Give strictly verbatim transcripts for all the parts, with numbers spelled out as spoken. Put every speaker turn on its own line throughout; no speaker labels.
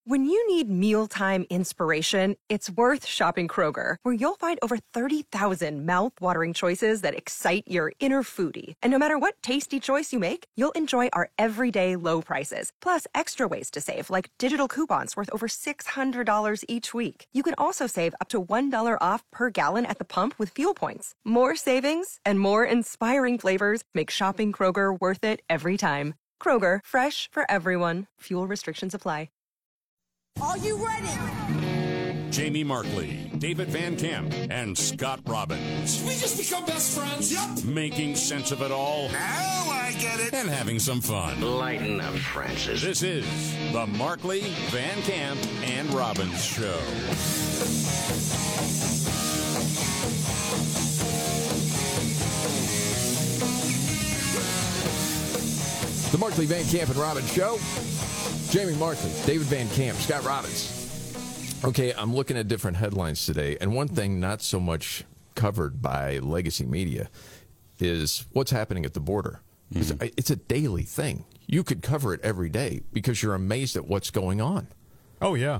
When you need mealtime inspiration, it's worth shopping Kroger, where you'll find over thirty thousand mouth-watering choices that excite your inner foodie. And no matter what tasty choice you make, you'll enjoy our everyday low prices, plus extra ways to save, like digital coupons worth over six hundred dollars each week. You can also save up to one dollar off per gallon at the pump with fuel points. More savings and more inspiring flavors make shopping Kroger worth it every time. Kroger, fresh for everyone. Fuel restrictions apply.
Are you ready?
Jamie Markley, David Van Camp, and Scott Robbins.
Did we just become best friends?
Yep. Making sense of it all.
Now I get it.
And having some fun.
Lighten up, Francis.
This is the Markley, Van Camp, and Robbins Show.
The Markley, Van Camp, and Robbins Show. Jamie Markley, David Van Camp, Scott Robbins. Okay, I'm looking at different headlines today, and one thing not so much covered by legacy media is what's happening at the border. Mm-hmm. It's, it's a daily thing. You could cover it every day because you're amazed at what's going on.
Oh, yeah.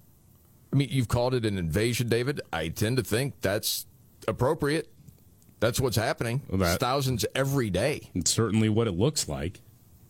I mean, you've called it an invasion, David. I tend to think that's appropriate. That's what's happening. Well, that, it's thousands every day.
It's certainly what it looks like.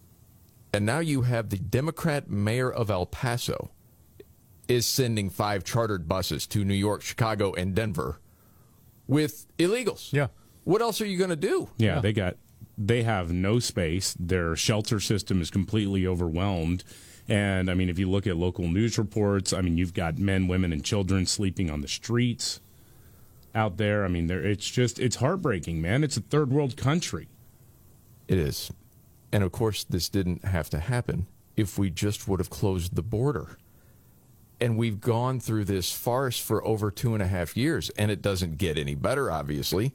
And now you have the Democrat mayor of El Paso is sending five chartered buses to New York, Chicago, and Denver with illegals.
Yeah.
What else are you going to do?
Yeah, yeah, they got they have no space. Their shelter system is completely overwhelmed. And, I mean, if you look at local news reports, I mean, you've got men, women, and children sleeping on the streets out there. I mean, it's just, it's heartbreaking, man. It's a third world country.
It is. And, of course, this didn't have to happen if we just would have closed the border. And we've gone through this farce for over two and a half years, and it doesn't get any better, obviously.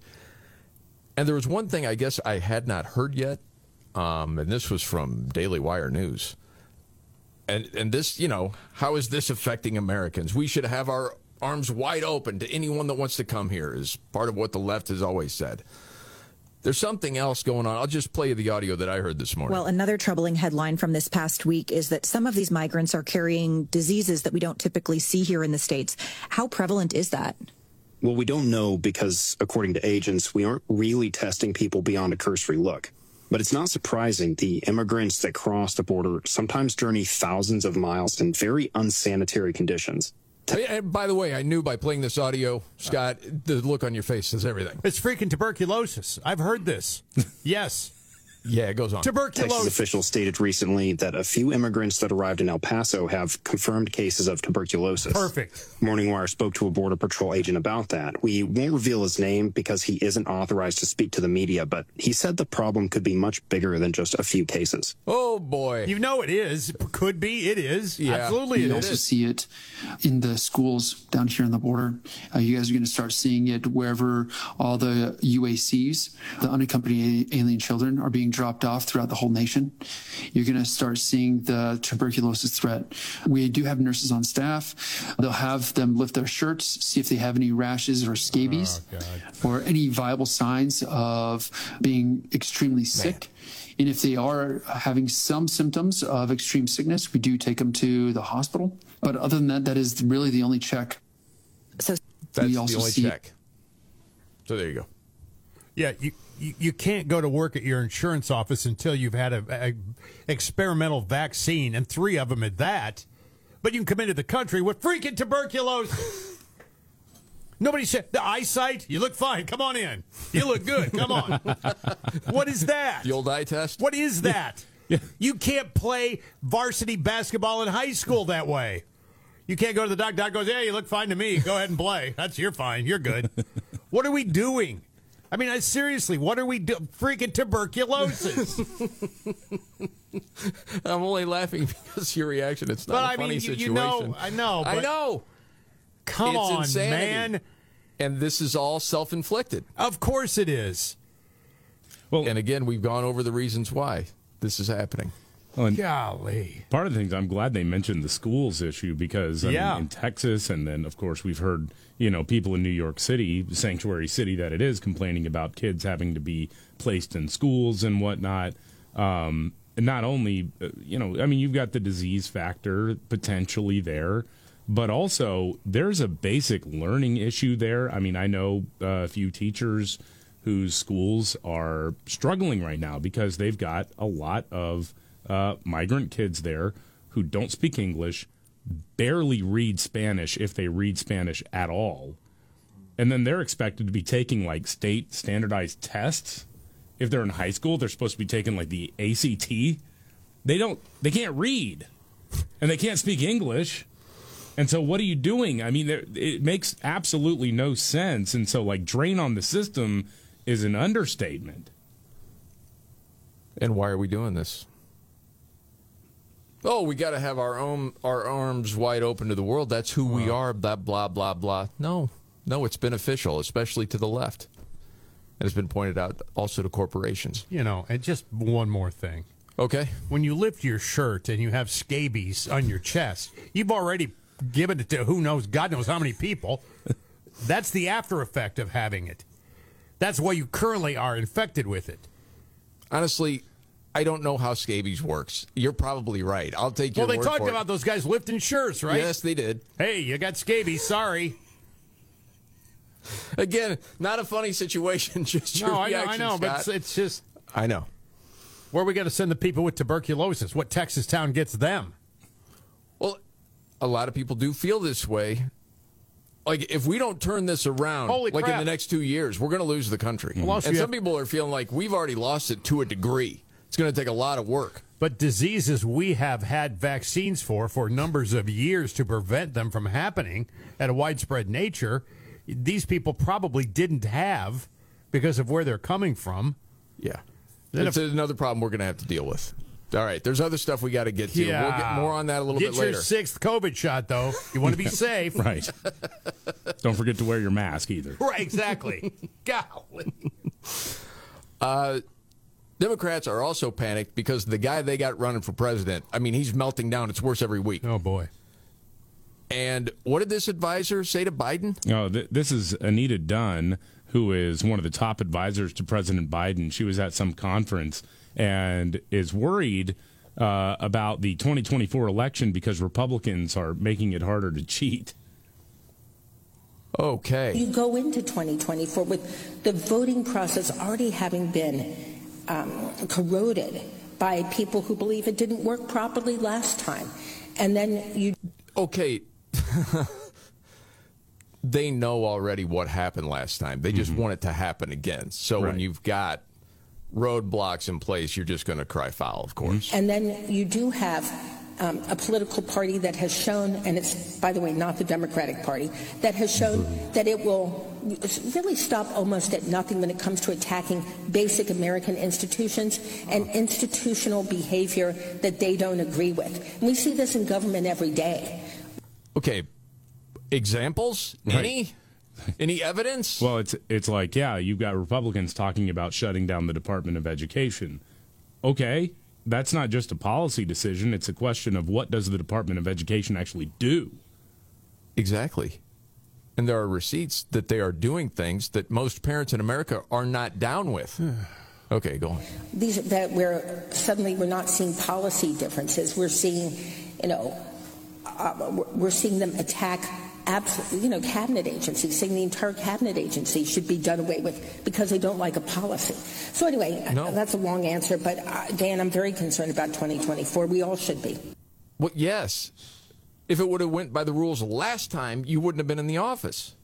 And there was one thing I guess I had not heard yet, um, and this was from Daily Wire News. And, and this, you know, how is this affecting Americans? We should have our arms wide open to anyone that wants to come here, is part of what the left has always said. There's something else going on. I'll just play you the audio that I heard this morning.
Well, another troubling headline from this past week is that some of these migrants are carrying diseases that we don't typically see here in the States. How prevalent is that?
Well, we don't know because, according to agents, we aren't really testing people beyond a cursory look. But it's not surprising the immigrants that cross the border sometimes journey thousands of miles in very unsanitary conditions.
And by the way, I knew by playing this audio, Scott, the look on your face says everything.
It's freaking tuberculosis. I've heard this. Yes.
Yeah, it goes on.
Tuberculosis.
Texas officials stated recently that a few immigrants that arrived in El Paso have confirmed cases of tuberculosis.
Perfect.
Morning Wire spoke to a Border Patrol agent about that. We won't reveal his name because he isn't authorized to speak to the media, but he said the problem could be much bigger than just a few cases.
Oh, boy.
You know it is. It could be. It is.
Yeah.
Absolutely.
You
it
also
is.
see it in the schools down here on the border. Uh, you guys are going to start seeing it wherever all the U A Cs, the unaccompanied alien children, are being dropped off throughout the whole nation. You're going to start seeing the tuberculosis threat. We do have nurses on staff. They'll have them lift their shirts, see if they have any rashes or scabies
oh,
or any viable signs of being extremely sick. Man. And if they are having some symptoms of extreme sickness, we do take them to the hospital. But other than that, that is really the only check.
So
That's
we also
the only
see
check. So there you go.
Yeah, you, you you can't go to work at your insurance office until you've had a, a experimental vaccine, and three of them at that. But you can come into the country with freaking tuberculosis. Nobody said, the eyesight, you look fine. Come on in. You look good. Come on. What is that?
The old eye test?
What is that? You can't play varsity basketball in high school that way. You can't go to the doctor. Doctor goes, hey, you look fine to me. Go ahead and play. That's you're fine. You're good. What are we doing? I mean, I, seriously, what are we doing? Freaking tuberculosis.
I'm only laughing because of your reaction. It's not
but
a
I
funny
mean, you,
situation.
you know, I know.
I know.
Come
it's
on,
insanity.
man.
And this is all self-inflicted.
Of course it is.
Well, and again, we've gone over the reasons why this is happening.
Well, and
Golly.
part of the things, I'm glad they mentioned the schools issue because I
yeah.
mean, in Texas, and then, of course, we've heard, you know, people in New York City, sanctuary city that it is, complaining about kids having to be placed in schools and whatnot. Um, not only, uh, you know, I mean, you've got the disease factor potentially there, but also there's a basic learning issue there. I mean, I know uh, a few teachers whose schools are struggling right now because they've got a lot of uh, migrant kids there who don't speak English, barely read Spanish if they read Spanish at all. And then they're expected to be taking like state standardized tests. If they're in high school, they're supposed to be taking like the A C T. They don't, they can't read and they can't speak English. And so what are you doing? I mean, it makes absolutely no sense. And so like drain on the system is an understatement.
And why are we doing this? Oh, we got to have our own our arms wide open to the world. That's who we are. Blah blah blah blah. No, no, it's beneficial, especially to the left. And it's been pointed out also to corporations.
You know, and just one more thing.
Okay.
When you lift your shirt and you have scabies on your chest, you've already given it to who knows, God knows how many people. That's the after effect of having it. That's why you currently are infected with it.
Honestly, I don't know how scabies works. You're probably right. I'll take your word for it.
Well, they talked about those guys lifting shirts, right?
Yes, they did.
Hey, you got scabies. Sorry.
Again, not a funny situation. Just your
no, I know,
reaction,
I know,
Scott.
but it's, it's just.
I know.
Where are we going to send the people with tuberculosis? What Texas town gets them?
Well, a lot of people do feel this way. Like, if we don't turn this around,
Holy
like
crap.
in the next two years, we're going to lose the country.
Well,
and some
have-
people are feeling like we've already lost it to a degree. It's going to take a lot of work.
But diseases we have had vaccines for for numbers of years to prevent them from happening at a widespread nature, these people probably didn't have because of where they're coming from.
Yeah.
Then
It's
if-
another problem we're going to have to deal with. All right, there's other stuff we got to get to.
Yeah.
We'll get more on that a little
Get
bit later.
your sixth COVID shot, though. You want to be safe.
Right. Don't forget to wear your mask either.
Right, exactly. Golly.
Uh, Democrats are also panicked because the guy they got running for president, I mean, he's melting down. It's worse every week.
Oh, boy.
And what did this advisor say to Biden?
Oh, th- this is Anita Dunn, who is one of the top advisors to President Biden. She was at some conference and is worried uh, about the twenty twenty-four election because Republicans are making it harder to cheat.
Okay.
You go into twenty twenty-four with the voting process already having been um, corroded by people who believe it didn't work properly last time. And then you...
Okay. They know already what happened last time. They just mm-hmm. want it to happen again. So right. when you've got roadblocks in place, you're just going to cry foul, of course.
And then you do have um, a political party that has shown, and it's, by the way, not the Democratic Party, that has shown that it will really stop almost at nothing when it comes to attacking basic American institutions and institutional behavior that they don't agree with. And we see this in government every day.
Okay. Examples?
Right.
Any? Any evidence?
Well, it's it's like, yeah, you've got Republicans talking about shutting down the Department of Education. Okay, that's not just a policy decision. It's a question of what does the Department of Education actually do?
Exactly. And there are receipts that they are doing things that most parents in America are not down with. Okay, go on.
These that where suddenly we're not seeing policy differences. We're seeing, you know, uh, we're seeing them attack. Absolutely, you know, cabinet agencies, saying the entire cabinet agency should be done away with because they don't like a policy. So anyway,
no.
that's a long answer, but uh, Dan, I'm very concerned about twenty twenty-four. We all should be.
Well, yes. If it would have went by the rules last time, you wouldn't have been in the office.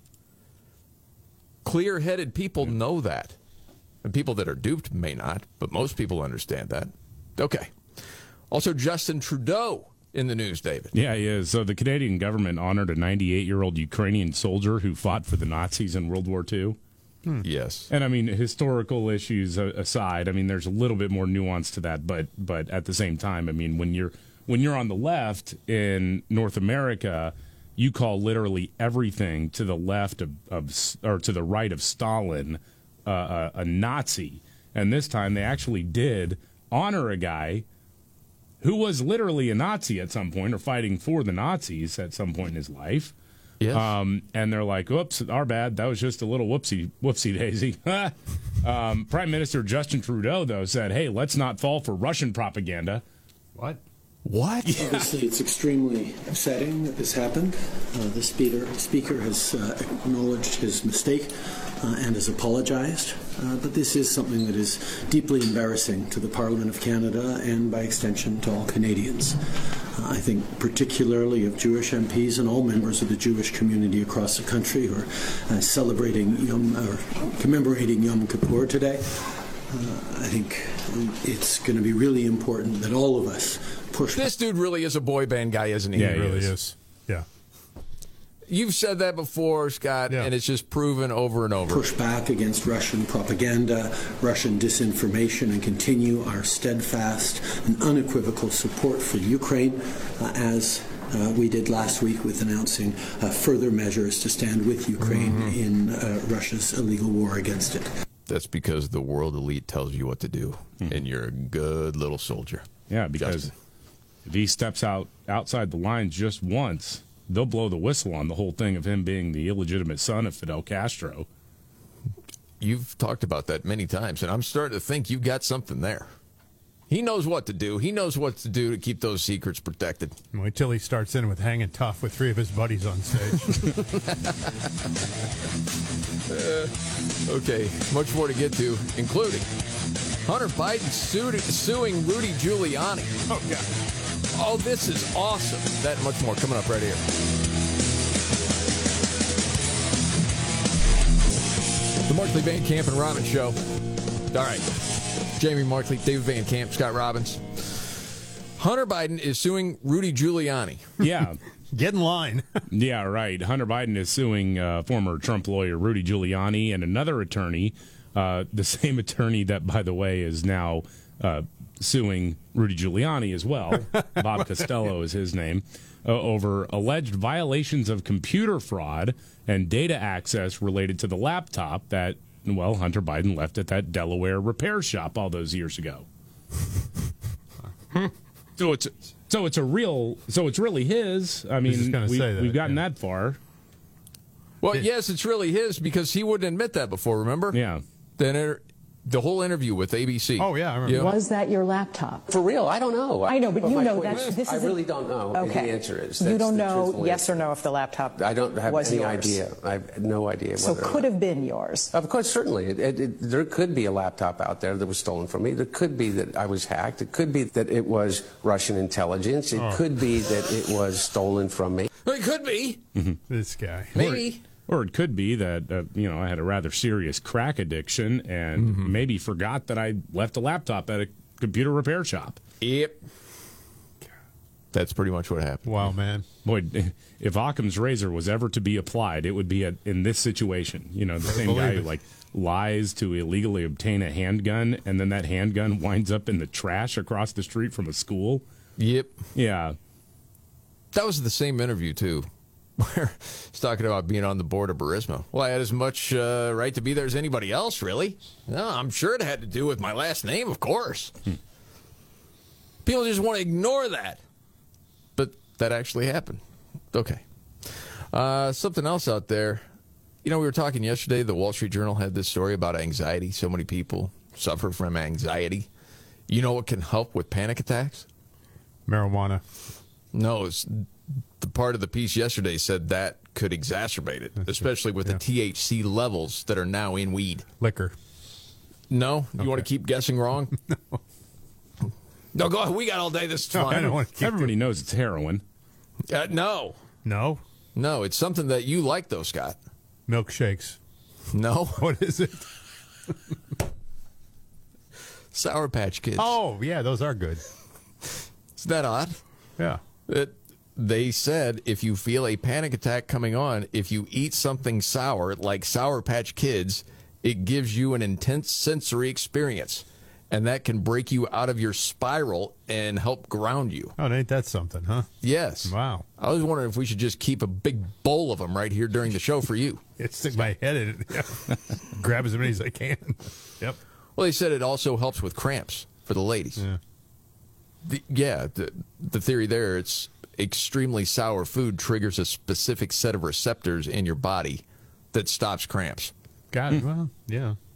Clear-headed people know that. And people that are duped may not, but most people understand that. Okay. Also, Justin Trudeau in the news, David.
Yeah, he is. So the Canadian government honored a ninety-eight-year-old Ukrainian soldier who fought for the Nazis in World War Two.
Hmm. Yes.
And, I mean, historical issues aside, I mean, there's a little bit more nuance to that, but but at the same time, I mean, when you're when you're on the left in North America, you call literally everything to the left of, of or to the right of Stalin uh, a, a Nazi. And this time they actually did honor a guy who was literally a Nazi at some point or fighting for the Nazis at some point in his life.
Yes.
Um, and they're like, oops, our bad. That was just a little whoopsie, whoopsie daisy. Um, Prime Minister Justin Trudeau, though, said, hey, let's not fall for Russian propaganda.
What?
What?
Yeah.
Obviously, it's extremely upsetting that this happened. Uh, the speaker, speaker has uh, acknowledged his mistake uh, and has apologized. Uh, but this is something that is deeply embarrassing to the Parliament of Canada and, by extension, to all Canadians. Uh, I think particularly of Jewish M Ps and all members of the Jewish community across the country who are uh, celebrating Yom, or commemorating Yom Kippur today. Uh, I think it's going to be really important that all of us push.
This dude really is a boy band guy, isn't he?
Yeah, he really
is.
is. Yeah.
You've said that before, Scott,
yeah.
and it's just proven over and over.
Push back against Russian propaganda, Russian disinformation, and continue our steadfast and unequivocal support for Ukraine, uh, as uh, we did last week with announcing uh, further measures to stand with Ukraine mm-hmm. in uh, Russia's illegal war against it.
That's because the world elite tells you what to do, mm-hmm. and you're a good little soldier.
Yeah, because Justin. If he steps out outside the lines just once, they'll blow the whistle on the whole thing of him being the illegitimate son of Fidel Castro.
You've talked about that many times, and I'm starting to think you've got something there. He knows what to do. He knows what to do to keep those secrets protected.
Wait till he starts in with hanging tough with three of his buddies on stage.
uh, okay, much more to get to, including Hunter Biden sued, suing Rudy Giuliani.
Oh, yeah.
Oh, this is awesome. That and much more coming up right here. The Markley, Van Camp, and Robbins Show. All right. Jamie Markley, David Van Camp, Scott Robbins. Hunter Biden is suing Rudy Giuliani.
Yeah.
Get in line.
Yeah, right. Hunter Biden is suing uh, former Trump lawyer Rudy Giuliani and another attorney, uh, the same attorney that, by the way, is now uh, suing Rudy Giuliani as well. Bob Costello is his name, uh, over alleged violations of computer fraud and data access related to the laptop that, well, Hunter Biden left at that Delaware repair shop all those years ago. so it's so it's a real so it's really his. I mean, we,
that,
we've gotten
yeah.
that far.
Well, yes, it's really his because he wouldn't admit that before. Remember?
Yeah.
Then it. The whole interview with A B C.
Oh, yeah, I remember.
Yeah.
Was that your laptop?
For real, I don't know.
I know, but, but you know that this
I
is
really don't know.
Okay.
The answer is.
You don't know yes
answer.
or no if the laptop
I don't have
was
any
yours.
idea. I have no idea.
So
whether
could have been yours.
Of course, certainly. It, it, it, there could be a laptop out there that was stolen from me. There could be that I was hacked. It could be that it was Russian intelligence. It oh. could be that it was stolen from me.
It could be.
Mm-hmm.
This guy.
Maybe.
Or it could be that, uh, you know, I had a rather serious crack addiction and mm-hmm. maybe forgot that I left a laptop at a computer repair shop.
Yep. That's pretty much what happened.
Wow, man.
Boy, if Occam's razor was ever to be applied, it would be a, in this situation. You know, the same guy who, like, lies to illegally obtain a handgun, and then that handgun winds up in the trash across the street from a school.
Yep.
Yeah.
That was the same interview, too. Where he's talking about being on the board of Burisma. Well, I had as much uh, right to be there as anybody else, really. No, I'm sure it had to do with my last name, of course. Hmm. People just want to ignore that. But that actually happened. Okay. Uh, something else out there. You know, we were talking yesterday, the Wall Street Journal had this story about anxiety. So many people suffer from anxiety. You know what can help with panic attacks?
Marijuana.
No, it's... The part of the piece yesterday said that could exacerbate it, That's especially with yeah. the T H C levels that are now in weed.
Liquor.
No? You okay. want to keep guessing wrong?
no.
No, go ahead. We got all day. This is
no,
fun.
I don't want to keep
Everybody doing... knows it's heroin.
Uh, no.
No?
No, it's something that you like, though, Scott.
Milkshakes.
No.
What is it?
Sour Patch Kids.
Oh, yeah, those are good.
Is that odd?
Yeah.
It, They said if you feel a panic attack coming on, if you eat something sour, like Sour Patch Kids, it gives you an intense sensory experience. And that can break you out of your spiral and help ground you.
Oh, ain't that something, huh?
Yes.
Wow.
I was wondering if we should just keep a big bowl of them right here during the show for you.
It stick my head in it. Yeah. Grab as many as I can. Yep.
Well, they said it also helps with cramps for the ladies.
Yeah.
The, yeah, the, the theory there, it's... extremely sour food triggers a specific set of receptors in your body that stops cramps.
Got it. Well, yeah.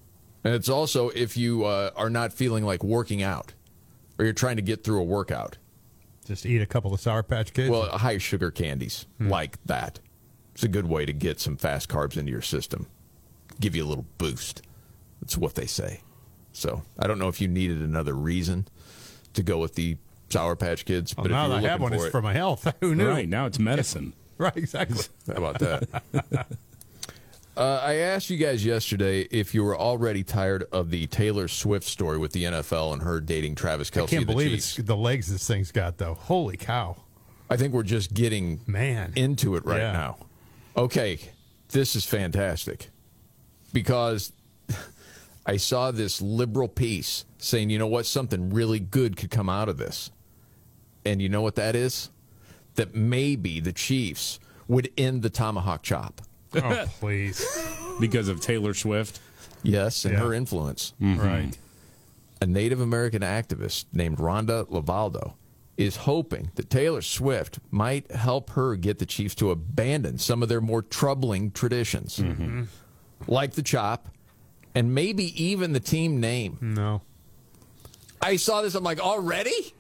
And it's also if you uh, are not feeling like working out or you're trying to get through a workout.
Just eat a couple of Sour Patch Kids?
Well, high sugar candies hmm. like that. It's a good way to get some fast carbs into your system. Give you a little boost. That's what they say. So I don't know if you needed another reason to go with the Sour Patch Kids.
Well,
but
now
if
I
you're
have one,
for
it's
it,
for my health. Who knew?
Right, now it's medicine.
Right, exactly.
How about that? Uh, I asked you guys yesterday if you were already tired of the Taylor Swift story with the N F L and her dating Travis Kelce.
I can't
of the
believe
Chiefs.
it's the legs this thing's got, though. Holy cow.
I think we're just getting
Man.
into it right
Yeah.
now. Okay, this is fantastic because I saw this liberal piece saying, you know what, something really good could come out of this. And you know what that is? That maybe the Chiefs would end the tomahawk chop.
Oh, please.
Because of Taylor Swift?
Yes, and
Yeah.
her influence.
Mm-hmm.
Right.
A Native American activist named Rhonda Lavaldo is hoping that Taylor Swift might help her get the Chiefs to abandon some of their more troubling traditions,
Mm-hmm.
like the chop, and maybe even the team name.
No.
I saw this, I'm like, already?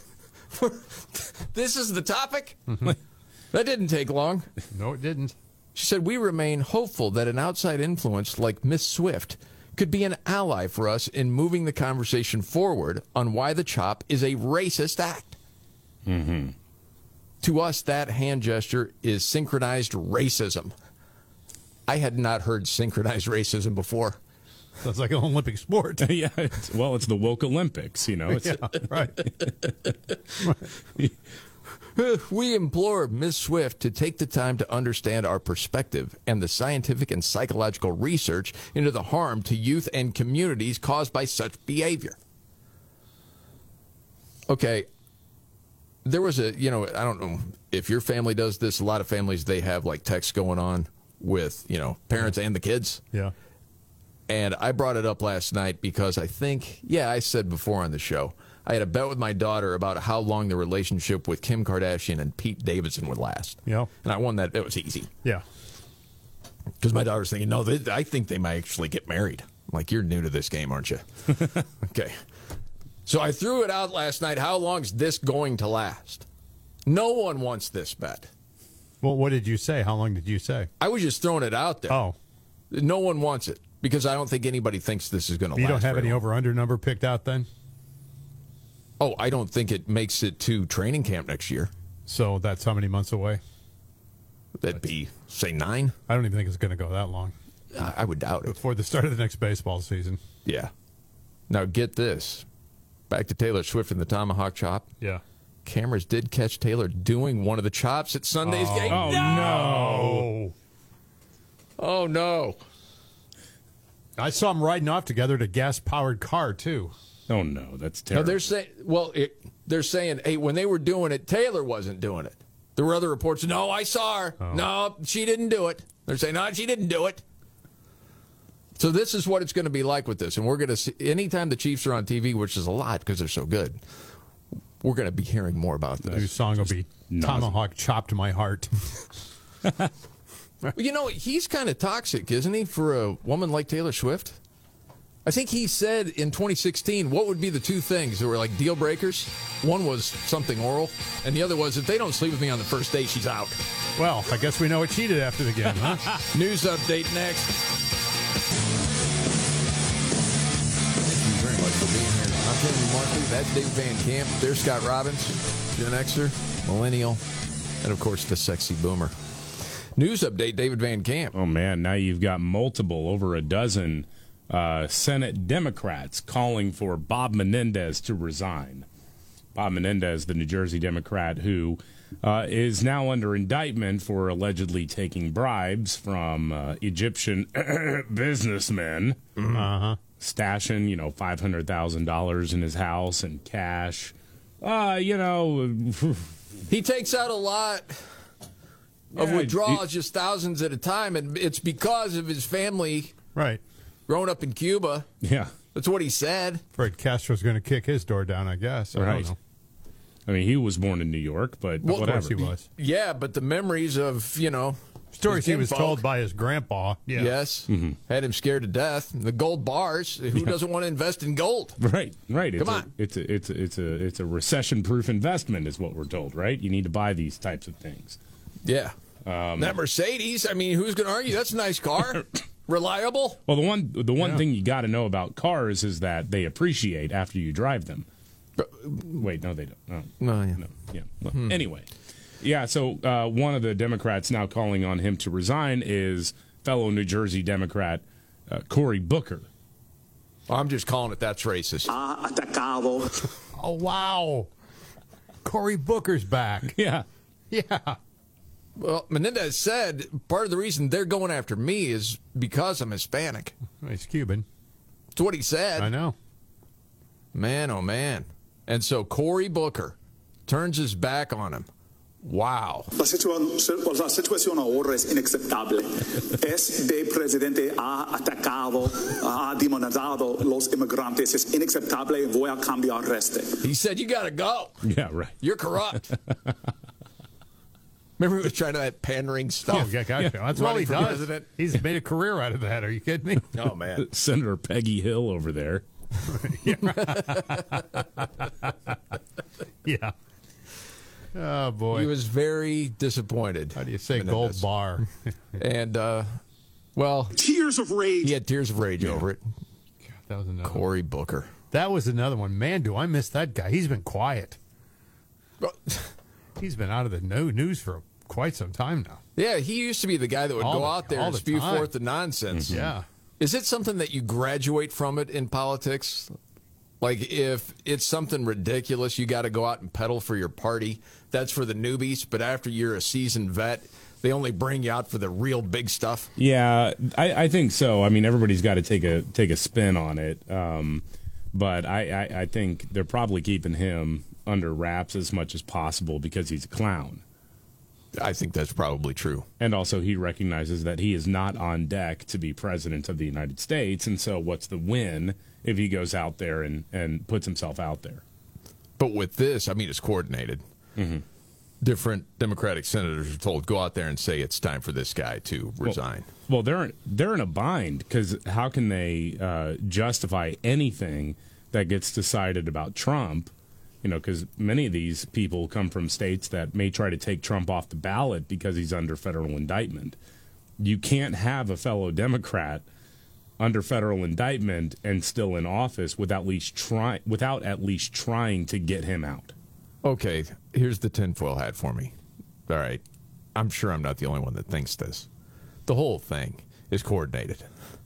This is the topic?
Mm-hmm.
That didn't take long.
No, it didn't.
She said, we remain hopeful that an outside influence like Miss Swift could be an ally for us in moving the conversation forward on why the chop is a racist act.
Mm-hmm.
To us, that hand gesture is synchronized racism. I had not heard synchronized racism before.
Sounds like an Olympic sport.
yeah, it's, well, it's the woke Olympics, you know. It's,
Yeah, right.
We implore Miz Swift to take the time to understand our perspective and the scientific and psychological research into the harm to youth and communities caused by such behavior. Okay, there was a, you know, I don't know if your family does this. A lot of families, they have like texts going on with, you know, parents and the kids.
Yeah.
And I brought it up last night because I think, yeah, I said before on the show, I had a bet with my daughter about how long the relationship with Kim Kardashian and Pete Davidson would last.
Yeah.
And I won that. It was easy.
Yeah.
Because my daughter's thinking, no, they, I think they might actually get married. I'm like, you're new to this game, aren't you? Okay. So I threw it out last night. How long is this going to last? No one wants this bet.
Well, what did you say? How long did you say?
I was just throwing it out there.
Oh.
No one wants it because I don't think anybody thinks this is going to last.
You don't have
very
any
long.
over-under number picked out then?
Oh, I don't think it makes it to training camp next year.
So that's how many months away?
That'd be, say, nine?
I don't even think it's going to go that long.
I, I would doubt it.
Before the start of the next baseball season.
Yeah. Now, get this. Back to Taylor Swift and the tomahawk chop.
Yeah.
Cameras did catch Taylor doing one of the chops at Sunday's
oh,
game.
Oh, no.
Oh, no.
I saw them riding off together to a gas-powered car, too.
Oh, no, that's
No,
terrible.
they're saying, well, it, they're saying, hey, when they were doing it, Taylor wasn't doing it. There were other reports, no, I saw her.
Oh.
No, she didn't do it. They're saying, no, she didn't do it. So this is what it's going to be like with this. And we're going to see, anytime the Chiefs are on T V, which is a lot because they're so good, we're going to be hearing more about
The
this.
new song will be Tomahawk Chopped My Heart.
Well, you know, he's kind of toxic, isn't he, for a woman like Taylor Swift? I think he said in twenty sixteen, what would be the two things that were like deal breakers? One was something oral, and the other was if they don't sleep with me on the first date, she's out.
Well, I guess we know it cheated after the game, huh?
News update next. Thank you very much for being here. I'm Jamie Markley. That's Dave Van Camp. There's Scott Robbins, Gen Xer, Millennial, and of course the sexy boomer. News update, David Van Camp.
Oh, man, now you've got multiple, over a dozen uh, Senate Democrats calling for Bob Menendez to resign. Bob Menendez, the New Jersey Democrat who uh, is now under indictment for allegedly taking bribes from uh, Egyptian businessmen,
Uh-huh.
stashing, you know, five hundred thousand dollars in his house and cash. Uh, you know,
He takes out a lot of
Yeah,
withdrawals,
he-
just thousands at a time, and it's because of his family
Right.
growing up in Cuba.
yeah.
That's what he said.
Fred Castro's going to kick his door down, I guess. I
Right.
don't know.
I mean, he was born in New York, but
Well, of
whatever.
Of course he was.
Yeah, but the memories of, you know,
Stories he was
kinfolk.
told by his grandpa. Yeah.
Yes. Mm-hmm. Had him scared to death. The gold bars. Who
Yeah.
doesn't want to invest in gold?
Right, right. It's
Come
a,
on.
It's a, it's a, it's a, it's a recession-proof investment, is what we're told. Right? You need to buy these types of things.
Yeah.
Um,
that Mercedes. I mean, who's going to argue? That's a nice car. Reliable.
Well, the one, the one
Yeah.
thing you got to know about cars is that they appreciate after you drive them. Wait, no, they don't. Oh,
no, yeah.
no, yeah. Well,
Hmm.
Anyway, yeah. So uh, one of the Democrats now calling on him to resign is fellow New Jersey Democrat uh, Cory Booker.
I'm just calling it that's racist.
Ah, atacado. Oh, wow. Cory Booker's back.
Yeah.
Yeah.
Well, Menendez said part of the reason they're going after me is because I'm Hispanic.
He's Cuban.
That's what he said.
I know.
Man, oh, man. And so Cory Booker turns his back on him. Wow.
La situación, la situación ahora es inaceptable. Este presidente ha atacado, ha demonizado los inmigrantes. Es inaceptable. Voy a cambiar este.
He said, you got to go.
Yeah, right.
You're corrupt. Remember he was trying to that pandering stuff?
Oh, yeah, gotcha. That's all he
for
does.
president?
He's made a career out of that. Are you kidding me?
Oh, man.
Senator Peggy Hill over there.
Yeah. Oh, boy.
He was very disappointed.
How do you say
Menendez.
gold bar?
And, uh, well,
tears of rage.
He had tears of rage yeah. over it.
God, that was another
Cory Booker.
That was another one. Man, do I miss that guy. He's been quiet. He's been out of the no news for quite some time now.
Yeah, he used to be the guy that would
all
go
the,
out there and
the
spew
time.
forth the nonsense.
Mm-hmm. Yeah.
Is it something that you graduate from it in politics? Like, if it's something ridiculous, you got to go out and peddle for your party. That's for the newbies. But after you're a seasoned vet, they only bring you out for the real big stuff.
Yeah, I, I think so. I mean, everybody's got to take a take a spin on it. Um, but I, I, I think they're probably keeping him under wraps as much as possible because he's a clown.
I think that's probably true.
And also, he recognizes that he is not on deck to be president of the United States. And so what's the win if he goes out there and, and puts himself out there?
But with this, I mean, it's coordinated.
Mm-hmm.
Different Democratic senators are told, go out there and say it's time for this guy to resign.
Well, well they're, they're in a bind because how can they uh, justify anything that gets decided about Trump? You know, because many of these people come from states that may try to take Trump off the ballot because he's under federal indictment. You can't have a fellow Democrat under federal indictment and still in office without at least try without at least trying to get him out.
Okay, here's the tinfoil hat for me. All right, I'm sure I'm not the only one that thinks this. The whole thing is coordinated,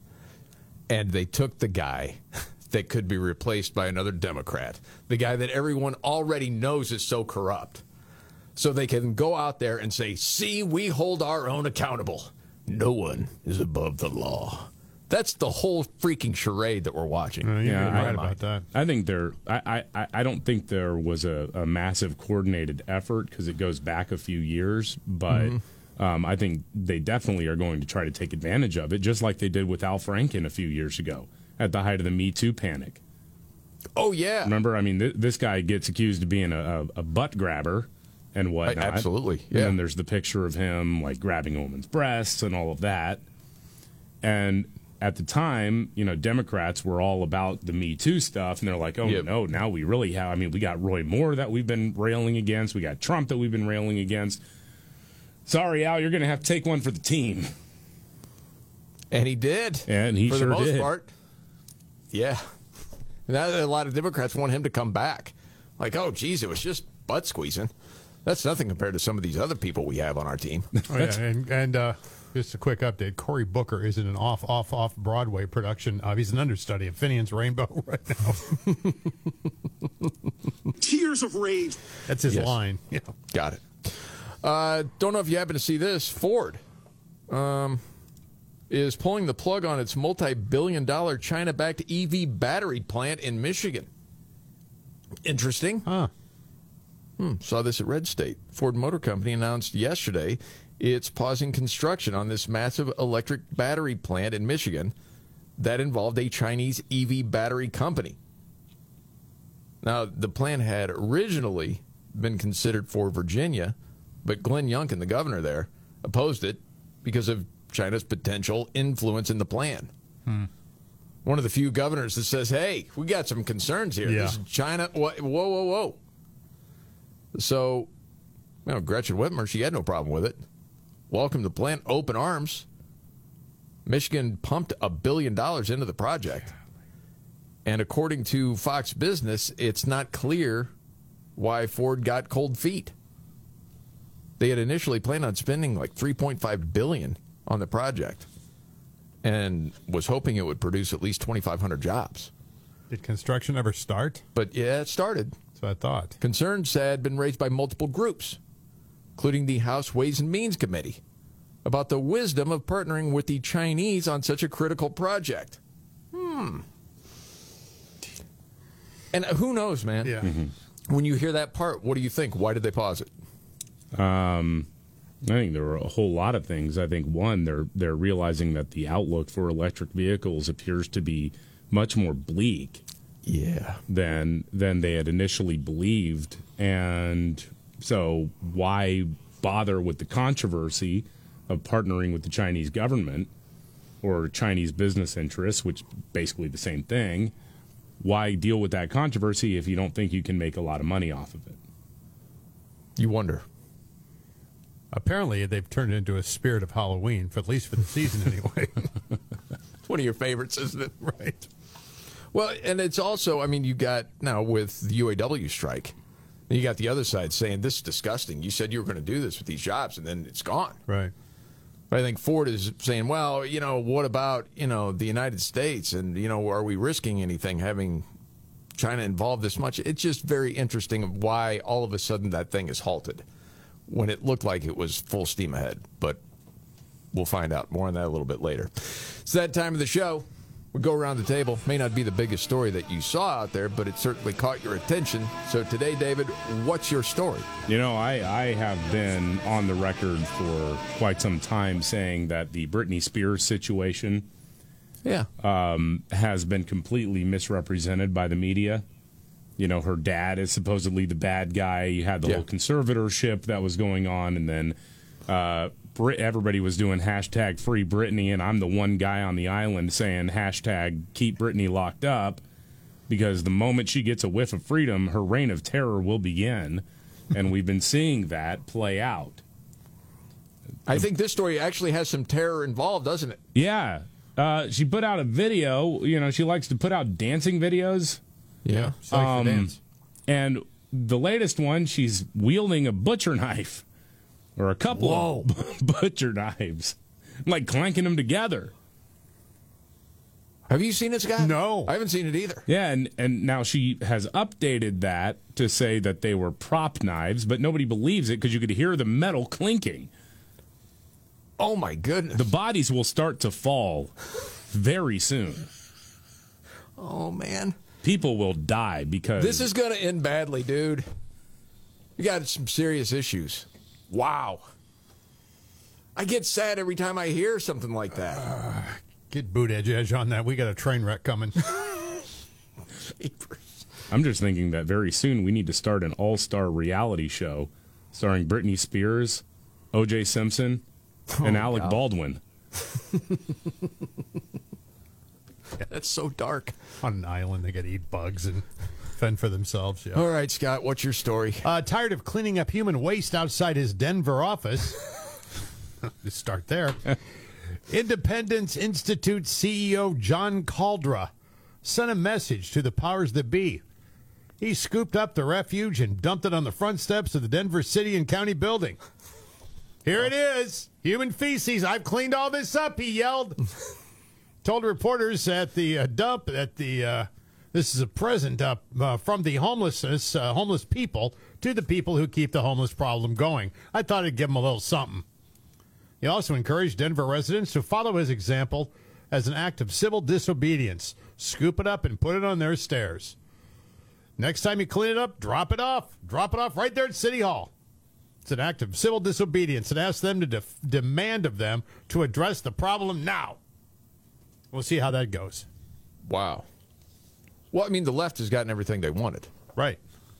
and they took the guy that could be replaced by another Democrat, the guy that everyone already knows is so corrupt, so they can go out there and say, see, we hold our own accountable. No one is above the law. That's the whole freaking charade that we're watching.
Uh, yeah,
I,
right about that.
I think there. I, I, I don't think there was a, a massive coordinated effort because it goes back a few years, but mm-hmm. um, I think they definitely are going to try to take advantage of it, just like they did with Al Franken a few years ago at the height of the Me Too panic.
Oh, yeah.
Remember, I mean, th- this guy gets accused of being a, a, a butt grabber and whatnot.
I, absolutely, yeah.
And then there's the picture of him, like, grabbing a woman's breasts and all of that. And at the time, you know, Democrats were all about the Me Too stuff, and they're like, oh, yep. no, now we really have. I mean, we got Roy Moore that we've been railing against. We got Trump that we've been railing against. Sorry, Al, you're going to have to take one for the team.
And he did.
And he
for
sure
the most
did.
part. Yeah. Now a lot of Democrats want him to come back. Like, oh, geez, it was just butt squeezing. That's nothing compared to some of these other people we have on our team.
Oh, yeah, and and uh, just a quick update. Cory Booker is in an off, off, off Broadway production. Uh, he's an understudy of Finian's Rainbow right now.
Tears of rage.
That's his
yes.
line. Yeah.
Got it. Uh, don't know if you happen to see this. Ford um, is pulling the plug on its multi-billion dollar China-backed E V battery plant in Michigan. Interesting.
Huh.
Hmm, saw this at Red State. Ford Motor Company announced yesterday it's pausing construction on this massive electric battery plant in Michigan that involved a Chinese E V battery company. Now, the plan had originally been considered for Virginia, but Glenn Youngkin, the governor there, opposed it because of China's potential influence in the plan.
Hmm.
One of the few governors that says, hey, we got some concerns here.
Yeah.
This is China. Whoa, whoa, whoa, whoa. So, you know, Gretchen Whitmer, she had no problem with it. Welcome to the plan. Open arms. Michigan pumped a billion dollars into the project. And according to Fox Business, it's not clear why Ford got cold feet. They had initially planned on spending like three point five billion dollars on the project and was hoping it would produce at least twenty-five hundred jobs.
Did construction ever start?
But yeah, it started.
That's what I thought.
Concerns had been raised by multiple groups, including the House Ways and Means Committee, about the wisdom of partnering with the Chinese on such a critical project. Hmm. And who knows, man?
Yeah.
Mm-hmm.
When you hear that part, what do you think? Why did they pause it?
Um, I think there were a whole lot of things. I think, one, they're they're realizing that the outlook for electric vehicles appears to be much more bleak.
Yeah.
Than than they had initially believed, and so why bother with the controversy of partnering with the Chinese government or Chinese business interests, which basically the same thing? Why deal with that controversy if you don't think you can make a lot of money off of it?
You wonder.
Apparently, they've turned it into a spirit of Halloween, for at least for the season anyway.
It's one of your favorites, isn't it?
Right.
Well, and it's also, I mean, you got now with the U A W strike, you got the other side saying, this is disgusting. You said you were going to do this with these jobs, and then it's gone.
Right.
But I think Ford is saying, well, you know, what about, you know, the United States? And, you know, are we risking anything having China involved this much? It's just very interesting why all of a sudden that thing is halted when it looked like it was full steam ahead. But we'll find out more on that a little bit later. It's that time of the show. We go around the table. May not be the biggest story that you saw out there, but it certainly caught your attention. So today, David, what's your story?
You know, I, I have been on the record for quite some time saying that the Britney Spears situation
yeah.
um, has been completely misrepresented by the media. You know, her dad is supposedly the bad guy. You had the
Yeah.
whole conservatorship that was going on, and then uh, Brit- everybody was doing hashtag free Britney, and I'm the one guy on the island saying hashtag keep Britney locked up, because the moment she gets a whiff of freedom, her reign of terror will begin, and we've been seeing that play out.
I think this story actually has some terror involved, doesn't it?
Yeah. Uh, she put out a video. You know, she likes to put out dancing videos.
Yeah.
She likes to
Um,
dance.
And the latest one, she's wielding a butcher knife. Or a couple
Whoa.
of butcher knives. Like clanking them together.
Have you seen it, Scott?
No.
I haven't seen it either.
Yeah, and, and now she has updated that to say that they were prop knives, but nobody believes it because you could hear the metal clinking.
Oh, my goodness.
The bodies will start to fall very soon.
Oh, man.
People will die because...
This is going to end badly, dude. You got some serious issues. Wow. I get sad every time I hear something like that.
Uh, get boot edge edge on that. We got a train wreck coming.
I'm just thinking that very soon we need to start an all-star reality show starring Britney Spears, O J Simpson, and
Oh,
Alec
God.
Baldwin.
That's so dark.
On an island, they got to eat bugs and fend for themselves. Yeah.
All right, Scott, what's your story?
Uh, tired of cleaning up human waste outside his Denver office. Let's start there. Independence Institute C E O John Caldra sent a message to the powers that be. He scooped up the refuge and dumped it on the front steps of the Denver City and County building. Here it is, human feces. I've cleaned all this up, he yelled. Told reporters at the uh, dump that the uh, this is a present uh, uh, from the homelessness, uh, homeless people to the people who keep the homeless problem going. I thought I'd give them a little something. He also encouraged Denver residents to follow his example as an act of civil disobedience. Scoop it up and put it on their stairs. Next time you clean it up, drop it off. Drop it off right there at City Hall. It's an act of civil disobedience and ask them to def- demand of them to address the problem now. We'll see how that goes.
Wow. Well, I mean, the left has gotten everything they wanted.
Right.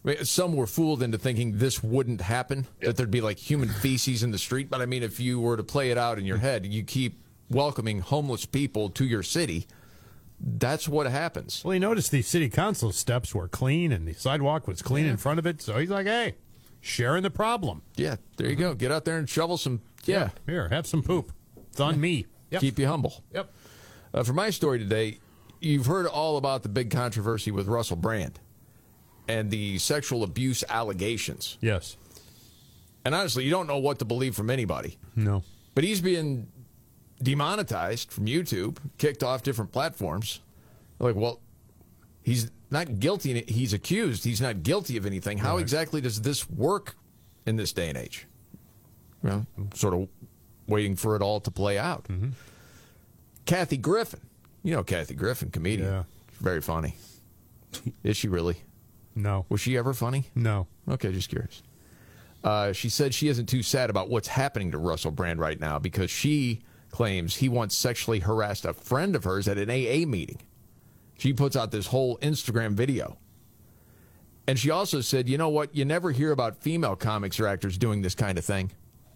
I mean, some were fooled into thinking this wouldn't happen, yep. that there'd be like human feces in the street. But I mean, if you were to play it out in your head, you keep welcoming homeless people to your city, that's what happens.
Well, he noticed the city council steps were clean and the sidewalk was clean yeah. in front of it. So he's like, hey, sharing the problem.
Yeah, there you go. Get out there and shovel some. Yeah. yeah.
Here, have some poop. It's on me.
Yep. Keep you humble.
Yep.
Uh, for my story today, you've heard all about the big controversy with Russell Brand and the sexual abuse allegations.
Yes.
And honestly, you don't know what to believe from anybody.
No.
But he's been demonetized from YouTube, kicked off different platforms. Like, well, he's not guilty. He's accused. He's not guilty of anything. How right. exactly does this work in this day and age? Well, I'm sort of waiting for it all to play out.
Mm-hmm.
Kathy Griffin. You know Kathy Griffin, comedian.
Yeah.
Very funny. Is she really?
No.
Was she ever funny?
No.
Okay, just curious. Uh, she said she isn't too sad about what's happening to Russell Brand right now because she claims he once sexually harassed a friend of hers at an A A meeting. She puts out this whole Instagram video. And she also said, you know what? You never hear about female comics or actors doing this kind of thing.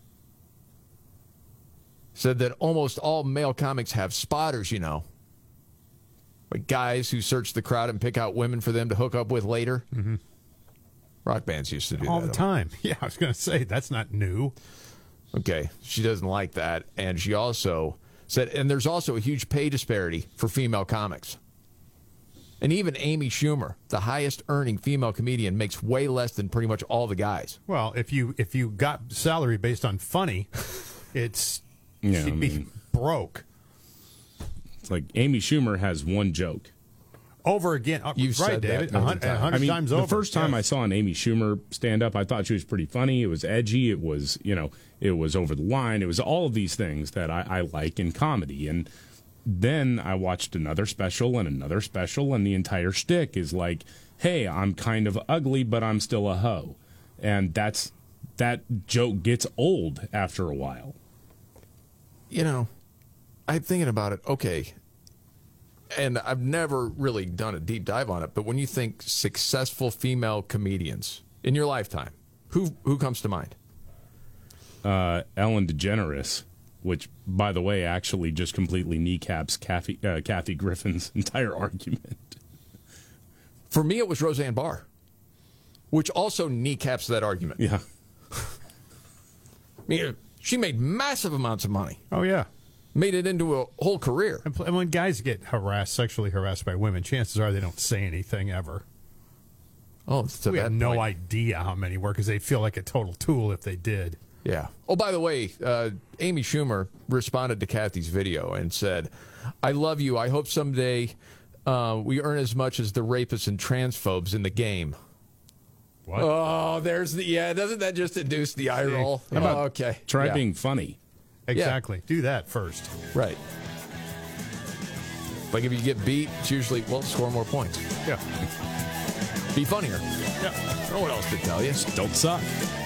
Said that almost all male comics have spotters, you know. Like guys who search the crowd and pick out women for them to hook up with later.
Mm-hmm.
Rock bands used to do
all
that.
All the time. Yeah, I was going to say, that's not new.
Okay, she doesn't like that. And she also said, and there's also a huge pay disparity for female comics. And even Amy Schumer, the highest earning female comedian, makes way less than pretty much all the guys.
Well, if you if you got salary based on funny, it's
yeah,
she'd
I mean,
be broke.
It's like Amy Schumer has one joke.
Over again.
You've
right,
said
David.
that
A hundred,
I mean,
times
the
over.
first time
yes.
I saw an Amy Schumer stand up, I thought she was pretty funny. It was edgy. It was, you know, it was over the line. It was all of these things that I, I like in comedy. And then I watched another special and another special, and the entire shtick is like, hey, I'm kind of ugly, but I'm still a hoe. And that's that joke gets old after a while.
You know, I'm thinking about it. Okay. And I've never really done a deep dive on it, but when you think successful female comedians in your lifetime, who who comes to mind?
Uh, Ellen DeGeneres, which, by the way, actually just completely kneecaps Kathy, uh, Kathy Griffin's entire argument.
For me, it was Roseanne Barr, which also kneecaps that argument.
Yeah.
I mean, she made massive amounts of money.
Oh, yeah.
Made it into a whole career.
And when guys get harassed, sexually harassed by women, chances are they don't say anything ever.
Oh, to
we
that
have no
point.
idea how many were because they feel like a total tool if they did.
Yeah. Oh, by the way, uh, Amy Schumer responded to Kathy's video and said, I love you. I hope someday uh, we earn as much as the rapists and transphobes in the game.
What?
Oh, there's the, yeah, doesn't that just induce the eye roll?
How about
oh, okay.
Try
yeah.
being funny.
Exactly. Yeah. Do that first.
Right. Like if you get beat, it's usually, well, score more points.
Yeah.
Be funnier.
Yeah.
I don't know what else to tell you.
Just don't suck.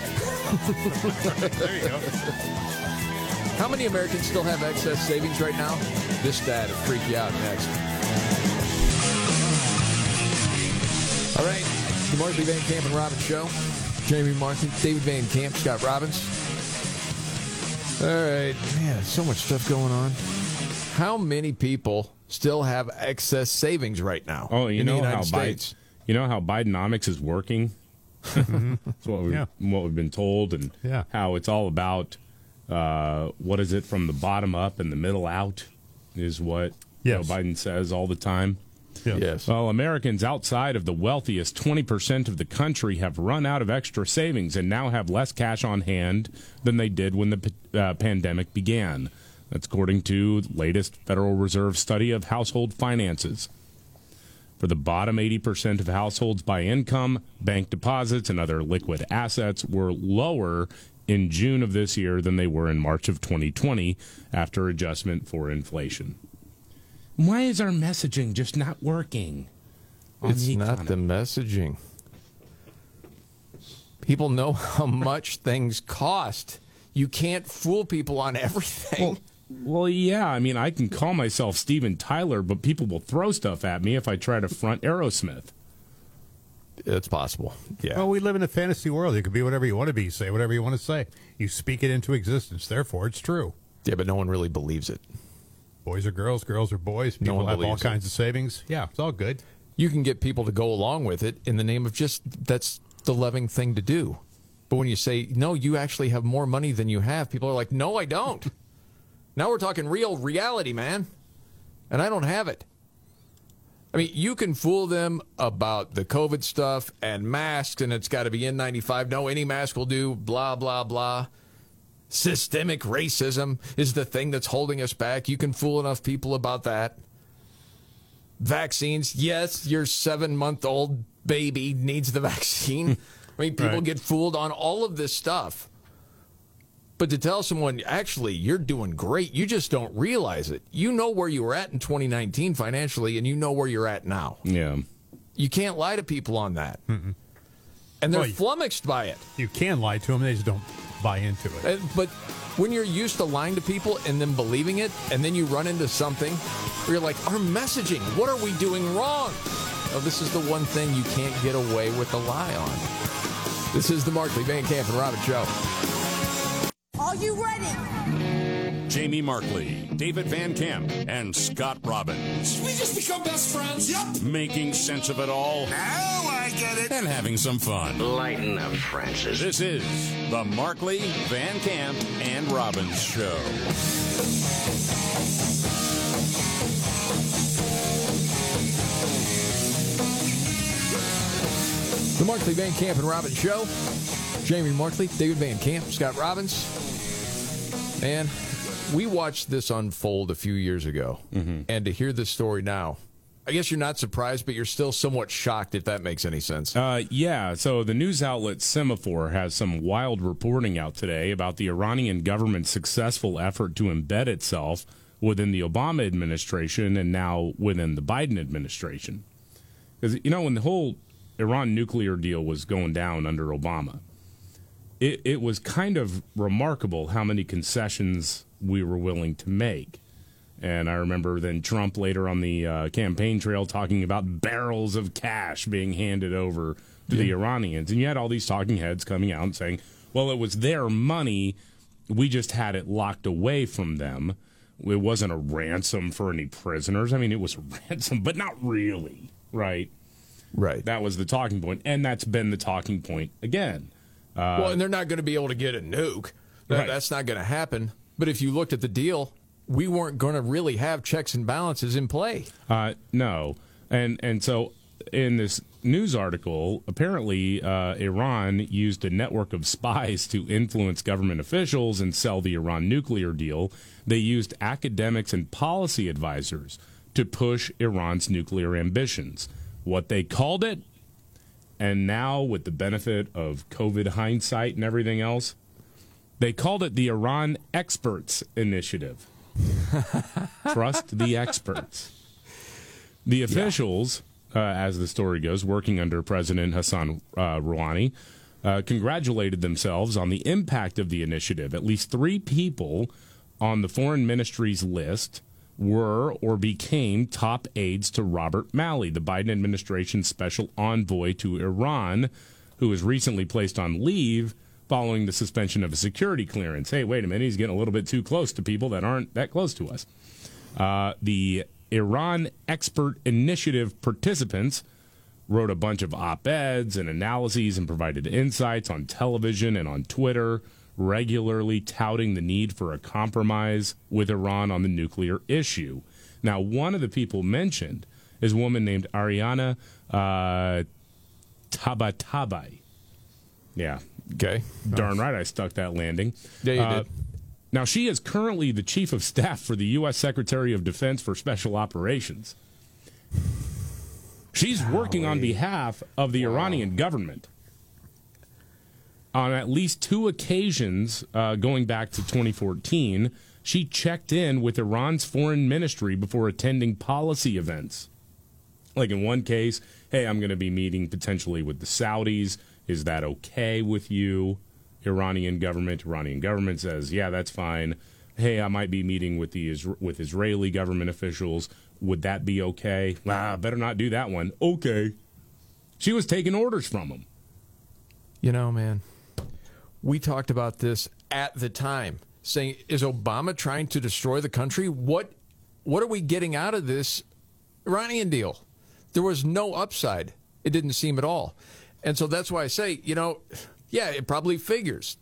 There you go.
How many Americans still have excess savings right now? This stat will freak you out next. All right. The Markley, Van Camp, and Robbins Show. Jamie Markley, David Van Camp, Scott Robbins. All right. Man, so much stuff going on. How many people still have excess savings right now
oh, you
in
know
the United
how
States?
Biden, you know how Bidenomics is working?
Mm-hmm.
That's what, we,
yeah.
what we've been told, and
yeah.
how it's all about, uh, what is it, from the bottom up and the middle out, is what
yes.
Joe Biden says all the time.
Yeah.
Yes.
Well, Americans outside of the wealthiest twenty percent of the country have run out of extra savings and now have less cash on hand than they did when the uh, pandemic began. That's according to the latest Federal Reserve study of household finances. For the bottom eighty percent of households by income, bank deposits and other liquid assets were lower in June of this year than they were in March of twenty twenty after adjustment for inflation. Why is our messaging just not working?
It's not the messaging. People know how much things cost. You can't fool people on everything.
Well, well, yeah. I mean, I can call myself Steven Tyler, but people will throw stuff at me if I try to front Aerosmith.
It's possible. Yeah.
Well, we live in a fantasy world. You can be whatever you want to be, say whatever you want to say. You speak it into existence. Therefore, it's true.
Yeah, but no one really believes it.
Boys are girls, girls are boys. People
No one
have all
believes it.
kinds of savings. Yeah, it's all good.
You can get people to go along with it in the name of just that's the loving thing to do. But when you say, no, you actually have more money than you have, people are like, no, I don't. Now we're talking real reality, man. And I don't have it. I mean, you can fool them about the COVID stuff and masks, and it's got to be N ninety-five. No, any mask will do, blah, blah, blah. Systemic racism is the thing that's holding us back. You can fool enough people about that. Vaccines, yes, your seven-month-old baby needs the vaccine. I mean, people
Right.
get fooled on all of this stuff. But to tell someone, actually, you're doing great, you just don't realize it. You know where you were at in twenty nineteen financially, and you know where you're at now.
Yeah.
You can't lie to people on that. Mm-mm. And they're
Well, you-
flummoxed by it.
You can lie to them. They just don't buy into it.
Uh, But when you're used to lying to people and then believing it, and then you run into something where you're like, our messaging, what are we doing wrong? Oh, this is the one thing you can't get away with a lie on. This is the Markley, Van Camp, and Robbins Show.
Are you ready?
Jamie Markley, David Van Camp, and Scott Robbins.
We just become best friends. Yep.
Making sense of it all
Now I get it.
and having some fun.
Lighten up, Francis.
This is the Markley, Van Camp, and Robbins Show.
The Markley, Van Camp, and Robbins Show. Jamie Markley, David Van Camp, Scott Robbins. And we watched this unfold a few years ago.
Mm-hmm.
And to hear this story now, I guess you're not surprised, but you're still somewhat shocked, if that makes any sense.
Uh, yeah, so the news outlet Semaphore has some wild reporting out today about the Iranian government's successful effort to embed itself within the Obama administration and now within the Biden administration. Because, you know, when the whole Iran nuclear deal was going down under Obama, it, it was kind of remarkable how many concessions we were willing to make. And I remember then Trump later on the uh, campaign trail talking about barrels of cash being handed over to the Iranians. And you had all these talking heads coming out and saying, well, it was their money. We just had it locked away from them. It wasn't a ransom for any prisoners. I mean, it was a ransom, but not really, right?
Right.
That was the talking point, and that's been the talking point again. Uh,
well, and they're not going to be able to get a nuke. That,
Right.
That's not going to happen. But if you looked at the deal, we weren't going to really have checks and balances in play.
Uh, no, and and so in this news article, apparently uh, Iran used a network of spies to influence government officials and sell the Iran nuclear deal. They used academics and policy advisors to push Iran's nuclear ambitions. What they called it, and now with the benefit of COVID hindsight and everything else, they called it the Iran Experts Initiative. Trust the experts. The officials, uh, as the story goes, working under President Hassan uh, Rouhani, uh, congratulated themselves on the impact of the initiative. At least three people on the foreign ministry's list were or became top aides to Robert Malley, the Biden administration's special envoy to Iran, who was recently placed on leave following the suspension of a security clearance. Hey, wait a minute, he's getting a little bit too close to people that aren't that close to us. Uh, the Iran Expert Initiative participants wrote a bunch of op-eds and analyses and provided insights on television and on Twitter, regularly touting the need for a compromise with Iran on the nuclear issue. Now, one of the people mentioned is a woman named Ariana uh, Tabatabai. Yeah.
Okay.
Darn right I stuck that landing.
Yeah, you
Uh,
did.
Now, she is currently the chief of staff for the U S Secretary of Defense for Special Operations. She's working on behalf of the Iranian government. On at least two occasions, uh, going back to twenty fourteen, she checked in with Iran's foreign ministry before attending policy events. Like in one case, hey, I'm going to be meeting potentially with the Saudis. Is that okay with you? Iranian government. Iranian government says, yeah, that's fine. Hey, I might be meeting with the with Israeli government officials. Would that be okay? Ah, better not do that one. Okay. She was taking orders from him.
You know, man, we talked about this at the time, saying, is Obama trying to destroy the country? What, what are we getting out of this Iranian deal? There was no upside. It didn't seem at all. And so that's why I say, you know, yeah, it probably figures.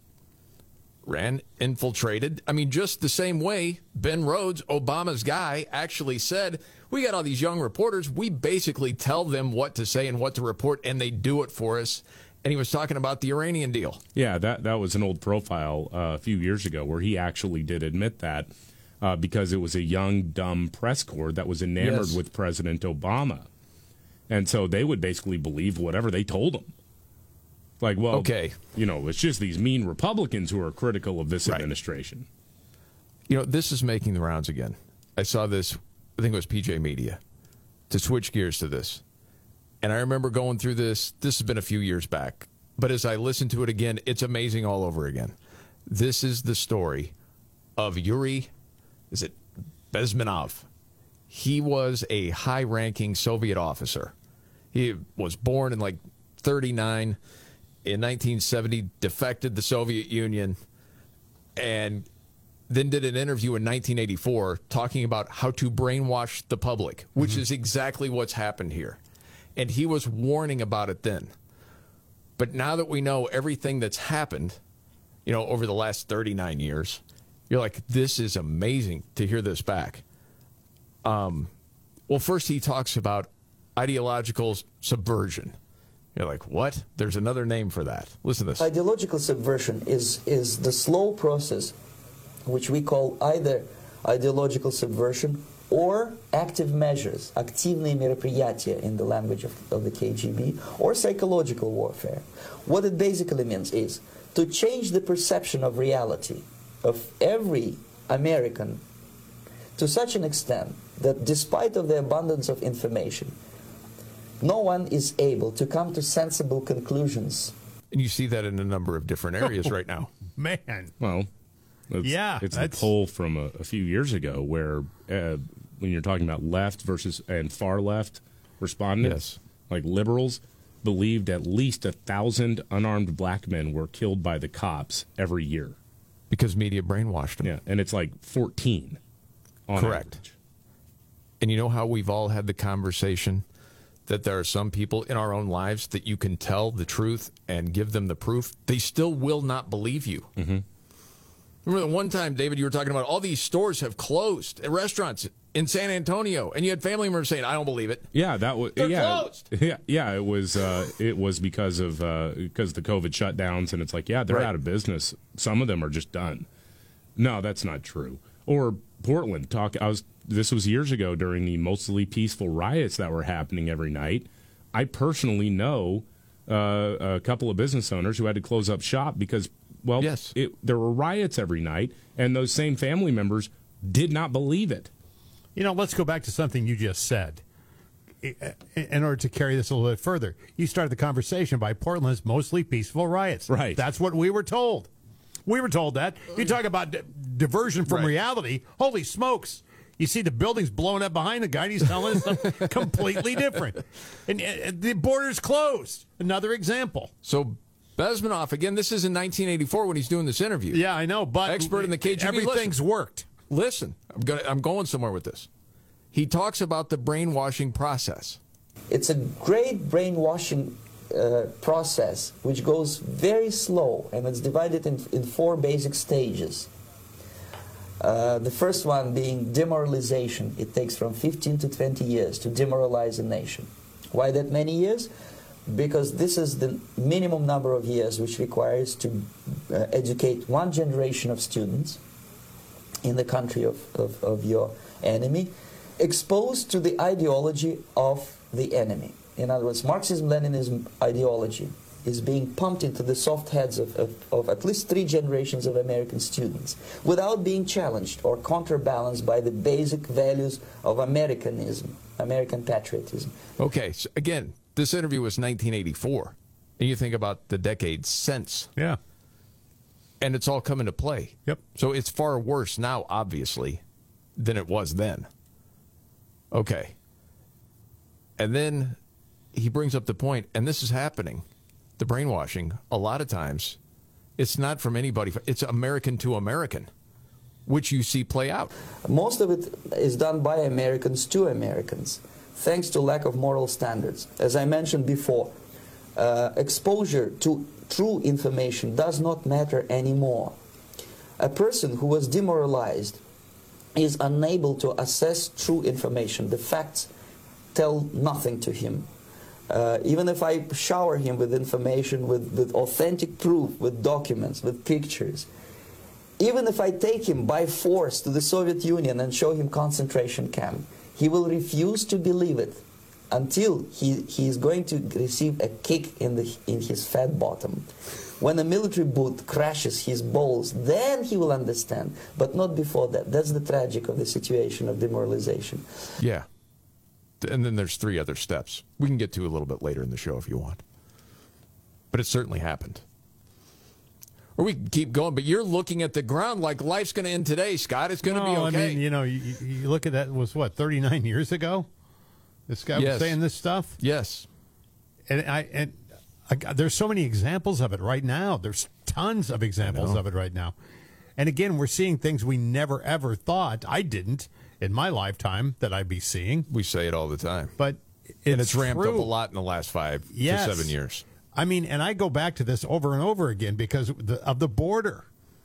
Iran infiltrated. I mean, just the same way Ben Rhodes, Obama's guy, actually said, we got all these young reporters. We basically tell them what to say and what to report, and they do it for us. And he was talking about the Iranian deal.
Yeah, that, that was an old profile uh, a few years ago where he actually did admit that uh, because it was a young, dumb press corps that was enamored
Yes.
with President Obama. And so they would basically believe whatever they told them. Like, well,
okay.
you know, it's just these mean Republicans who are critical of this right. administration.
You know, this is making the rounds again. I saw this, I think it was P J Media, to switch gears to this. And I remember going through this, this has been a few years back. But as I listen to it again, it's amazing all over again. This is the story of Yuri, is it Bezmenov? He was a high-ranking Soviet officer. He was born in like thirty-nine. In nineteen seventy, defected the Soviet Union, and then did an interview in nineteen eighty-four talking about how to brainwash the public, which mm-hmm. is exactly what's happened here. And he was warning about it then. But now that we know everything that's happened, you know, over the last thirty-nine years, you're like, this is amazing to hear this back. Um, well, first he talks about ideological subversion. You're like, what? There's another name for that. Listen to this.
Ideological subversion is, is the slow process which we call either ideological subversion or active measures, активные мероприятия in the language of, of the K G B, or psychological warfare. What it basically means is to change the perception of reality of every American to such an extent that despite of the abundance of information, no one is able to come to sensible conclusions.
And you see that in a number of different areas right now.
Man.
Well, it's,
yeah,
it's the poll from a, a few years ago where uh, when you're talking about left versus and far left respondents,
yes.
like liberals, believed at least a thousand unarmed black men were killed by the cops every year.
Because media brainwashed them.
Yeah, and it's like fourteen on
Correct.
average.
And you know how we've all had the conversation that there are some people in our own lives that you can tell the truth and give them the proof. They still will not believe you.
Mm-hmm.
Remember the one time, David, you were talking about all these stores have closed at restaurants in San Antonio, and you had family members saying, I don't believe it.
Yeah, that was
They're
yeah,
closed.
Yeah, yeah, it was uh, it was because of uh, because of the COVID shutdowns, and it's like, yeah, they're
Right.
out of business. Some of them are just done. No, that's not true. Or Portland, talk I was this was years ago during the mostly peaceful riots that were happening every night. I personally know uh, a couple of business owners who had to close up shop because, well,
yes.
it, there were riots every night, and those same family members did not believe it.
You know, let's go back to something you just said. In order to carry this a little bit further, you started the conversation by Portland's mostly peaceful riots.
Right.
That's what we were told. We were told that. You talk about di- diversion from
Right.
reality. Holy smokes. You see the buildings blowing up behind the guy, and he's telling us something completely different. And, and the border's closed. Another example.
So Bezmenov, again, this is in nineteen eighty-four when he's doing this interview.
Yeah, I know, but
expert in the K G B.
Everything's
listen,
worked.
Listen, I'm going I'm going somewhere with this. He talks about the brainwashing process.
It's a great brainwashing uh, process which goes very slow, and it's divided in, in four basic stages. Uh, the first one being demoralization. It takes from fifteen to twenty years to demoralize a nation. Why that many years? Because this is the minimum number of years which requires to uh, educate one generation of students in the country of, of, of your enemy, exposed to the ideology of the enemy. In other words, Marxism-Leninism ideology is being pumped into the soft heads of, of, of at least three generations of American students without being challenged or counterbalanced by the basic values of Americanism, American patriotism.
Okay, so again, this interview was nineteen eighty-four, and you think about the decades since.
Yeah.
And it's all come into play.
Yep.
So it's far worse now, obviously, than it was then. Okay. And then he brings up the point, and this is happening, the brainwashing, a lot of times, it's not from anybody. It's American to American, which you see play out.
Most of it is done by Americans to Americans, thanks to lack of moral standards. As I mentioned before, uh, exposure to true information does not matter anymore. A person who was demoralized is unable to assess true information. The facts tell nothing to him. Uh, even if I shower him with information, with, with authentic proof, with documents, with pictures, even if I take him by force to the Soviet Union and show him concentration camp, he will refuse to believe it until he, he is going to receive a kick in, the, in his fat bottom. When a military boot crashes his balls, then he will understand, but not before that. That's the tragic of the situation of demoralization.
Yeah. And then there's three other steps we can get to a little bit later in the show if you want. But it certainly happened. Or we can keep going, but you're looking at the ground like life's going to end today, Scott. It's going to
no,
be okay.
I mean, you know, you, you look at that, it was what, thirty-nine years ago? This guy
Yes.
was saying this stuff?
Yes.
And I and I, there's so many examples of it right now. There's tons of examples of it right now. And again, we're seeing things we never, ever thought, I didn't, in my lifetime, that I'd be seeing.
We say it all the time.
But it's
and it's ramped
true.
up a lot in the last five
Yes.
to seven years.
I mean, and I go back to this over and over again because of the, of the border.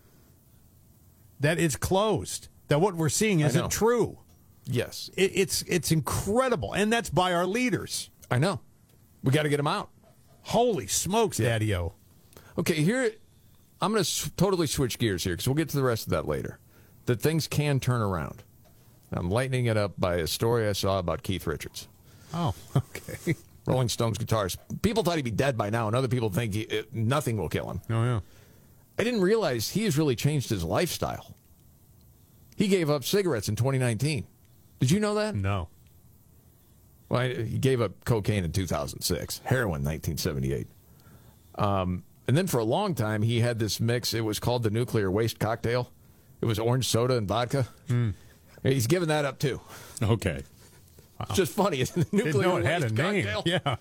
That it's closed. That what we're seeing
I know.
isn't true.
Yes.
It, it's it's incredible. And that's by our leaders.
I know. We got to get them out.
Holy smokes,
Yeah.
Daddy-O.
Okay, here, I'm going to s- totally switch gears here because we'll get to the rest of that later. That things can turn around. I'm lightening it up by a story I saw about Keith Richards.
Oh, okay.
Rolling Stones guitarist. People thought he'd be dead by now, and other people think he, it, nothing will kill him.
Oh, yeah.
I didn't realize he has really changed his lifestyle. He gave up cigarettes in twenty nineteen. Did you know that?
No.
Well, I- he gave up cocaine in two thousand six, heroin nineteen seventy-eight. Um, and then for a long time, he had this mix. It was called the nuclear waste cocktail. It was orange soda and vodka.
Mm.
He's given that up, too.
Okay.
It's just funny. It's the nuclear
Didn't know it had a
waste
name.
cocktail.
Yeah.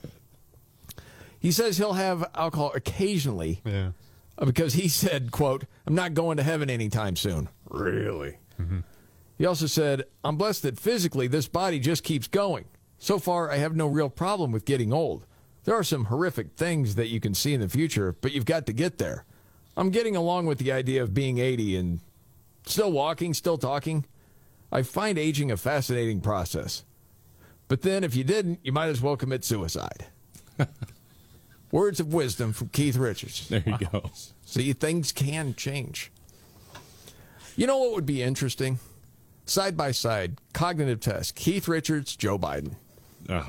He says he'll have alcohol occasionally
Yeah.
uh, because he said, quote, I'm not going to heaven anytime soon. Really?
Mm-hmm.
He also said, I'm blessed that physically this body just keeps going. So far, I have no real problem with getting old. There are some horrific things that you can see in the future, but you've got to get there. I'm getting along with the idea of being eighty and still walking, still talking. I find aging a fascinating process. But then if you didn't, you might as well commit suicide. Words of wisdom from Keith Richards.
There you wow. go.
See, things can change. You know what would be interesting? Side by side, cognitive test. Keith Richards, Joe Biden.
Oh.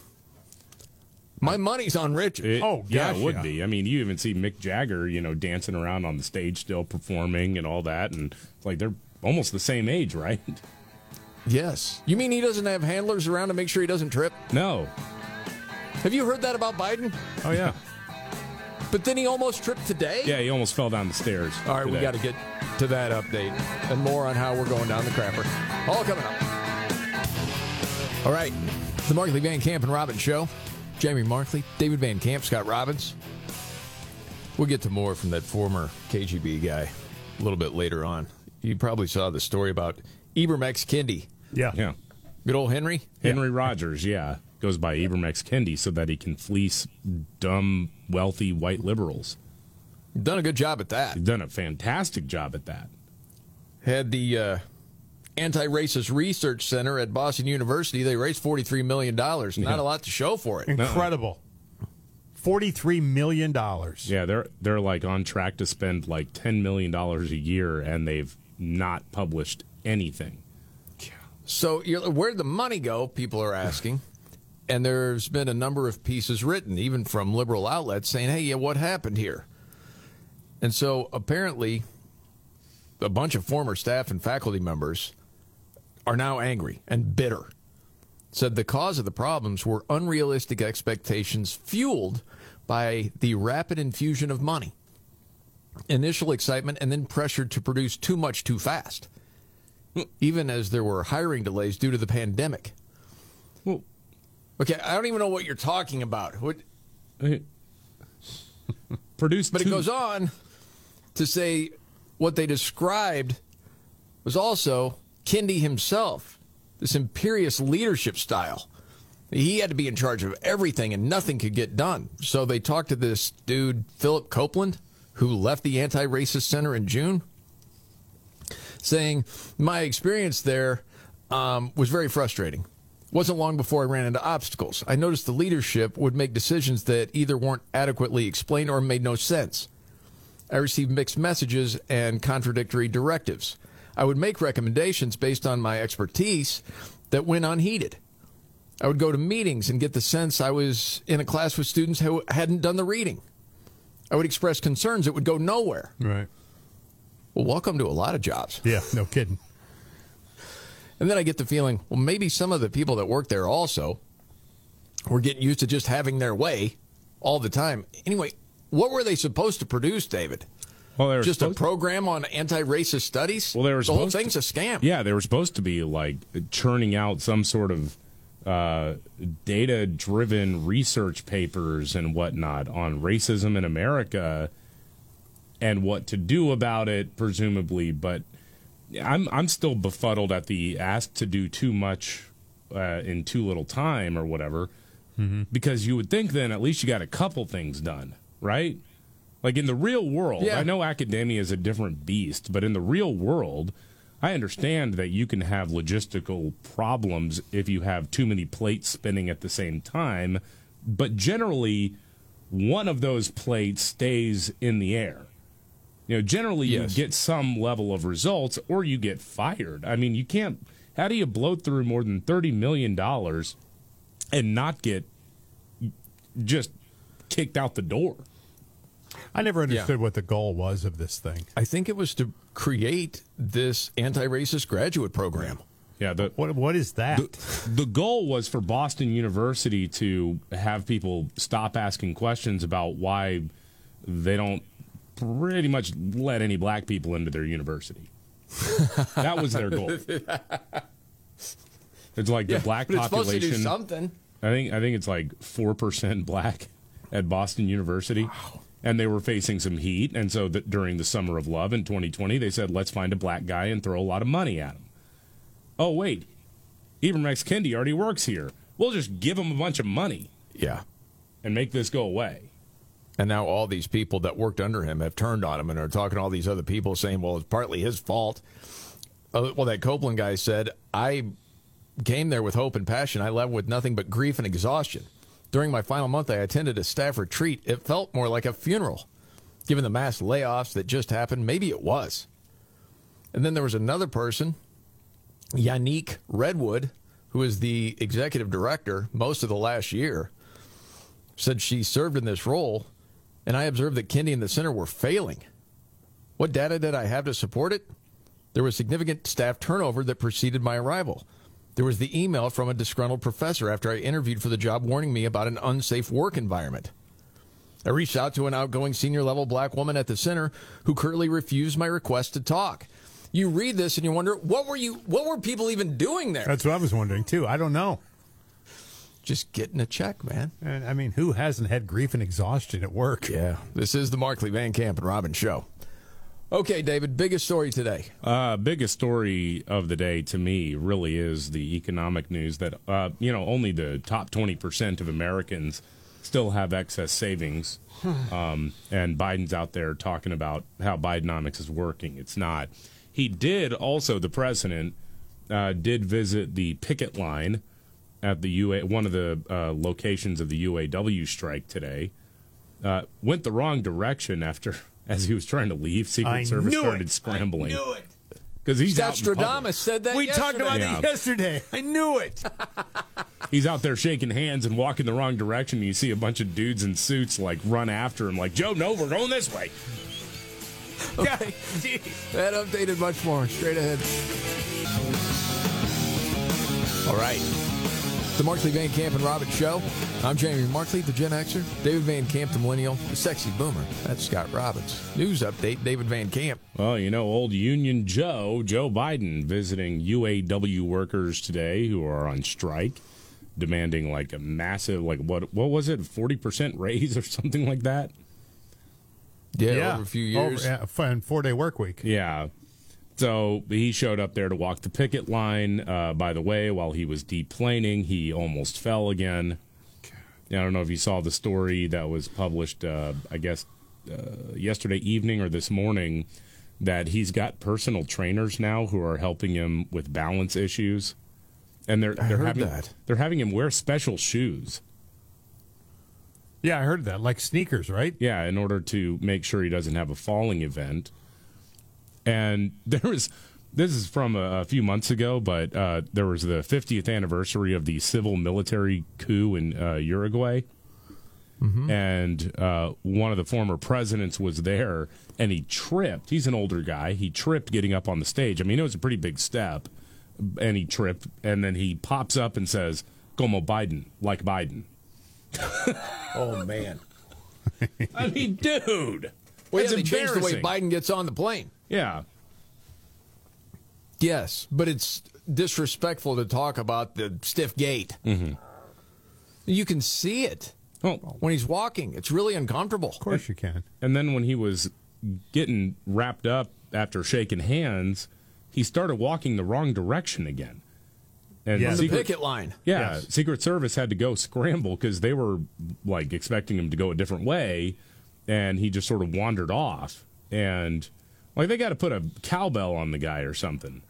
My money's on Richards.
It,
Oh,
yeah,
gosh,
it would
yeah.
be. I mean, you even see Mick Jagger, you know, dancing around on the stage, still performing and all that, and it's like they're almost the same age, right?
Yes. You mean he doesn't have handlers around to make sure he doesn't trip?
No.
Have you heard that about Biden?
Oh, yeah.
But then he almost tripped today?
Yeah, he almost fell down the stairs.
All right, we
today.
got to get to that update and more on how we're going down the crapper. All coming up. All right, the Markley, Van Camp, and Robbins Show. Jamie Markley, David Van Camp, Scott Robbins. We'll get to more from that former K G B guy a little bit later on. You probably saw the story about Ibermex Kendi.
Yeah.
Yeah.
Good old Henry?
Henry yeah. Rogers, yeah. Goes by Ibermex Kendi so that he can fleece dumb, wealthy white liberals.
Done a good job at that.
He's done a fantastic job at that.
Had the uh, Anti-Racist Research Center at Boston University. They raised forty-three million dollars. Not
Yeah.
a lot to show for it.
Incredible. forty-three million dollars.
Yeah, they're they're like on track to spend like ten million dollars a year, and they've not published anything.
So you're, where'd the money go, people are asking. And there's been a number of pieces written, even from liberal outlets, saying, hey, yeah, what happened here? And so apparently a bunch of former staff and faculty members are now angry and bitter. Said the cause of the problems were unrealistic expectations fueled by the rapid infusion of money, initial excitement, and then pressure to produce too much too fast, even as there were hiring delays due to the pandemic.
Well,
Okay, I don't even know what you're talking about. What?
Produced,
but
two.
it goes on to say what they described was also Kendi himself, this imperious leadership style. He had to be in charge of everything and nothing could get done. So they talked to this dude, Philip Copeland, who left the Anti-Racist Center in June, saying, my experience there um, was very frustrating. It wasn't long before I ran into obstacles. I noticed the leadership would make decisions that either weren't adequately explained or made no sense. I received mixed messages and contradictory directives. I would make recommendations based on my expertise that went unheeded. I would go to meetings and get the sense I was in a class with students who hadn't done the reading. I would express concerns that would go nowhere.
Right.
Well, welcome to a lot of jobs.
Yeah, no kidding.
And then I get the feeling, well, maybe some of the people that work there also were getting used to just having their way all the time. Anyway, what were they supposed to produce, David?
Well, they were
just a
supposed-
program on anti-racist studies?
Well, they were
the whole
supposed
thing's
to-
a scam.
Yeah, they were supposed to be like churning out some sort of uh, data-driven research papers and whatnot on racism in America and what to do about it, presumably. But I'm I'm still befuddled at the ask to do too much uh, in too little time or whatever,
Mm-hmm.
because you would think then at least you got a couple things done, right? Like in the real world,
Yeah.
I know academia is a different beast, but in the real world, I understand that you can have logistical problems if you have too many plates spinning at the same time, but generally, one of those plates stays in the air. You know, generally
Yes.
you get some level of results or you get fired. I mean, you can't, how do you blow through more than thirty million dollars and not get just kicked out the door?
I never understood what the goal was of this thing.
I think it was to create this anti-racist graduate program.
Yeah, the,
What What is that?
the, the goal was for Boston University to have people stop asking questions about why they don't pretty much let any black people into their university. That was their goal. It's like
Yeah,
the black
but it's supposed to do
population.
something.
I think I think it's like four percent black at Boston University. Wow. And they were facing some heat, and so that during the Summer of Love in twenty twenty, they said, let's find a black guy and throw a lot of money at him. Oh, wait, Ibram X. Kendi already works here. We'll just give him a bunch of money.
Yeah.
And make this go away.
And now all these people that worked under him have turned on him and are talking to all these other people saying, well, it's partly his fault. Uh, well, that Copeland guy said, I came there with hope and passion. I left with nothing but grief and exhaustion. During my final month, I attended a staff retreat. It felt more like a funeral. Given the mass layoffs that just happened, maybe it was. And then there was another person, Yannick Redwood, who is the executive director most of the last year, said she served in this role, and I observed that Kendi and the center were failing. What data did I have to support it? There was significant staff turnover that preceded my arrival. There was the email from a disgruntled professor after I interviewed for the job warning me about an unsafe work environment. I reached out to an outgoing senior-level black woman at the center who curtly refused my request to talk. You read this and you wonder, what were you? What were people even doing there?
That's what I was wondering, too. I don't know.
Just getting a check, man.
And, I mean, who hasn't had grief and exhaustion at work?
Yeah. This is the Markley, Van Camp, and Robbins Show. Okay, David, biggest story today.
Uh, biggest story of the day to me really is the economic news that, uh, you know, only the top twenty percent of Americans still have excess savings. Um, and Biden's out there talking about how Bidenomics is working. It's not. He did also, the president, uh, did visit the picket line at the U A, one of the uh, locations of the U A W strike today. Uh, went the wrong direction after... As he was trying to leave, Secret
I
Service
knew
started
it.
scrambling.
I knew it.
Because he's out in public.
Stradamus said that
We talked
yesterday.
about
Yeah.
it yesterday. I knew it.
He's out there shaking hands and walking the wrong direction. And you see a bunch of dudes in suits like run after him, like, Joe, no, we're going this way.
Okay. That updated much more. Straight ahead. All right. The Markley, Van Camp, and Robbins Show. I'm Jamie Markley, the Gen Xer. David Van Camp, the Millennial. The Sexy Boomer. That's Scott Robbins. News update, David Van Camp.
Well, you know, old Union Joe, Joe Biden, visiting U A W workers today who are on strike. demanding like a massive, like what what was it, forty percent raise or something like that.
Yeah,
Yeah.
over a few years.
Over, yeah, and four-day work week.
Yeah. So he showed up there to walk the picket line. Uh, by the way, while he was deplaning, he almost fell again. I don't know if you saw the story that was published, uh, I guess, uh, yesterday evening or this morning, that he's got personal trainers now who are helping him with balance issues, and they're
I
they're
heard
having
that.
they're having him wear special shoes.
Yeah, I heard that. Like sneakers, right?
Yeah, in order to make sure he doesn't have a falling event. And there was, this is from a, a few months ago, but uh, there was the fiftieth anniversary of the civil military coup in uh, Uruguay. Mm-hmm. And uh, one of the former presidents was there, and he tripped. He's an older guy. He tripped getting up on the stage. I mean, it was a pretty big step. And he tripped, and then he pops up and says, "Como Biden, like Biden."
Oh, man.
I mean, dude.
Well,
That's
yeah, they changed the way
embarrassing.
Biden gets on the plane.
Yeah.
Yes, but it's disrespectful to talk about the stiff gait.
Mm-hmm.
You can see it
oh.
when he's walking. It's really uncomfortable.
Of course you can.
And then when he was getting wrapped up after shaking hands, he started walking the wrong direction again. And
On the
Secret-
picket line.
Yeah,
Yes.
Secret Service had to go scramble because they were like expecting him to go a different way, and he just sort of wandered off. And like they got to put a cowbell on the guy or something.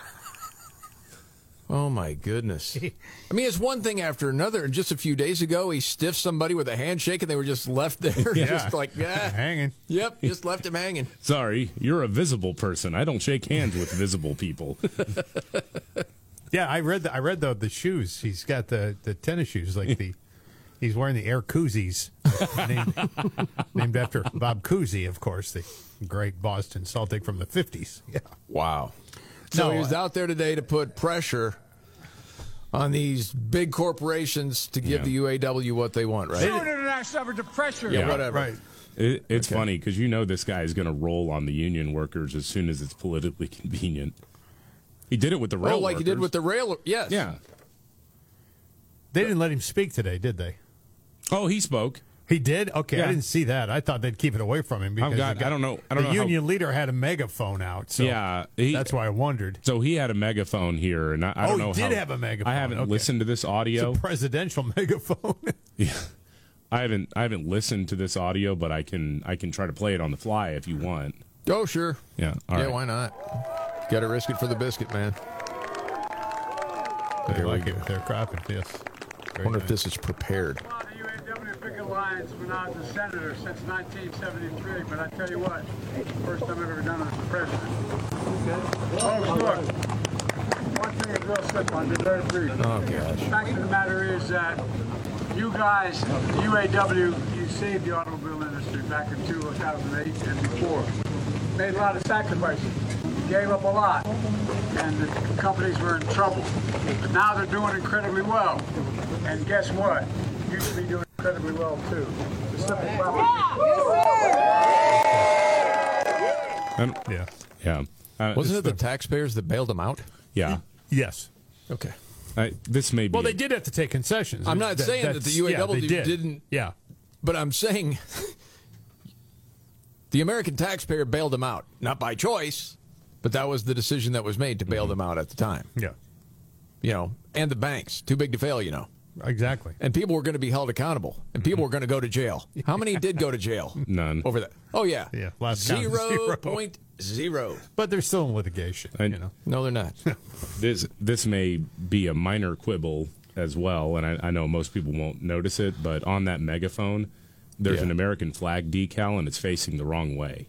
Oh, my goodness. I mean, it's one thing after another. And just a few days ago, he stiffed somebody with a handshake, and they were just left there.
Yeah.
Just like, yeah.
Hanging.
Yep, just left him hanging.
Sorry, you're a visible person. I don't shake hands with visible people.
Yeah, I read the I read the the shoes. He's got the, the tennis shoes, like the he's wearing the Air Koozies, named, named after Bob Cousy, of course, the great Boston Celtic from the fifties. Yeah.
Wow. So
No,
he was
I-
out there today to put pressure on these big corporations to give
Yeah.
the U A W what they want, right?
Through an international effort to pressure.
Yeah, whatever.
Right.
It, it's
Okay.
funny because you know this guy is going to roll on the union workers as soon as it's politically convenient. He did it with the rail
Oh, like he did
workers.
with the rail. Yes.
Yeah.
They didn't let him speak today, did they?
Oh, he spoke.
He did? Okay,
Yeah.
I didn't see that. I thought they'd keep it away from him because
I've got-
the guy-
I don't know- I don't
the
know how-
union leader had a megaphone out. So
Yeah, he-
that's why I wondered.
So he had a megaphone here, and I, I
Oh,
don't
he
know
did
how,
have a megaphone.
I haven't
Okay.
listened to this audio.
It's a presidential megaphone.
Yeah. I haven't I haven't listened to this audio, but I can I can try to play it on the fly if you want.
Oh, sure.
Yeah. All
yeah,
right.
why not? Got to risk it for the biscuit, man.
They
There we
like
go.
it. They're cropping. Yes.
I
Very
wonder if
nice.
this is prepared.
The U A W picket lines when I was a senator since nineteen seventy-three, but I tell you what, first time I've ever done it as a president. Oh, sure. One thing is real simple. I'll be very brief.
Oh, gosh.
The fact of the matter is that you guys, the U A W, you saved the automobile industry back in two thousand eight and before. Made a lot of sacrifices. You gave up a lot, and the companies were in trouble. But now they're doing incredibly well. And guess what? You should be doing incredibly well too. The simple
And-
Yeah.
yeah. Uh,
Wasn't it
this-
the taxpayers that bailed him out?
Yeah.
Yes.
Okay.
I, this may be.
Well, they did have to take concessions.
I'm not
That-
saying that the
that's-
U A
yeah,
W
they did.
didn't.
Yeah.
But I'm saying the American taxpayer bailed them out. Not by choice, but that was the decision that was made to bail them out at the time.
Yeah.
You know, and the banks, too big to fail, you know.
Exactly.
And people were going to be held accountable, and people were going to go to jail. How many did go to jail?
None.
Over that. Oh, yeah.
Yeah. Last count,
Zero
zero.
point zero.
But they're still in litigation.
And-
you know.
No, they're not.
This this may be a minor quibble as well, and I, I know most people won't notice it, but on that megaphone, there's
Yeah.
an American flag decal, and it's facing the wrong way.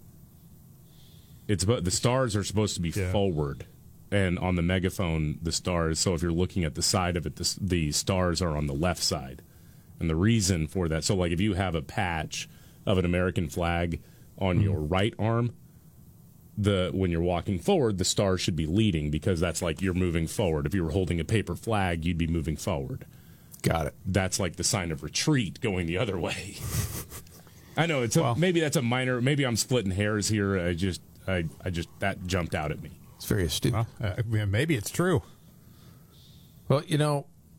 It's but the stars are supposed to be
Yeah.
forward, and on the megaphone, the stars. So if you're looking at the side of it, the, the stars are on the left side, and the reason for that. So like if you have a patch of an American flag on
Mm-hmm.
your right arm, the when you're walking forward, the stars should be leading because that's like you're moving forward. If you were holding a paper flag, you'd be moving forward.
Got it.
That's like the sign of retreat going the other way. I know it's a,
Well-
maybe that's a minor. Maybe I'm splitting hairs here. I just I, I just that jumped out at me.
It's very astute.
Well, uh, yeah, maybe it's true.
Well, you know,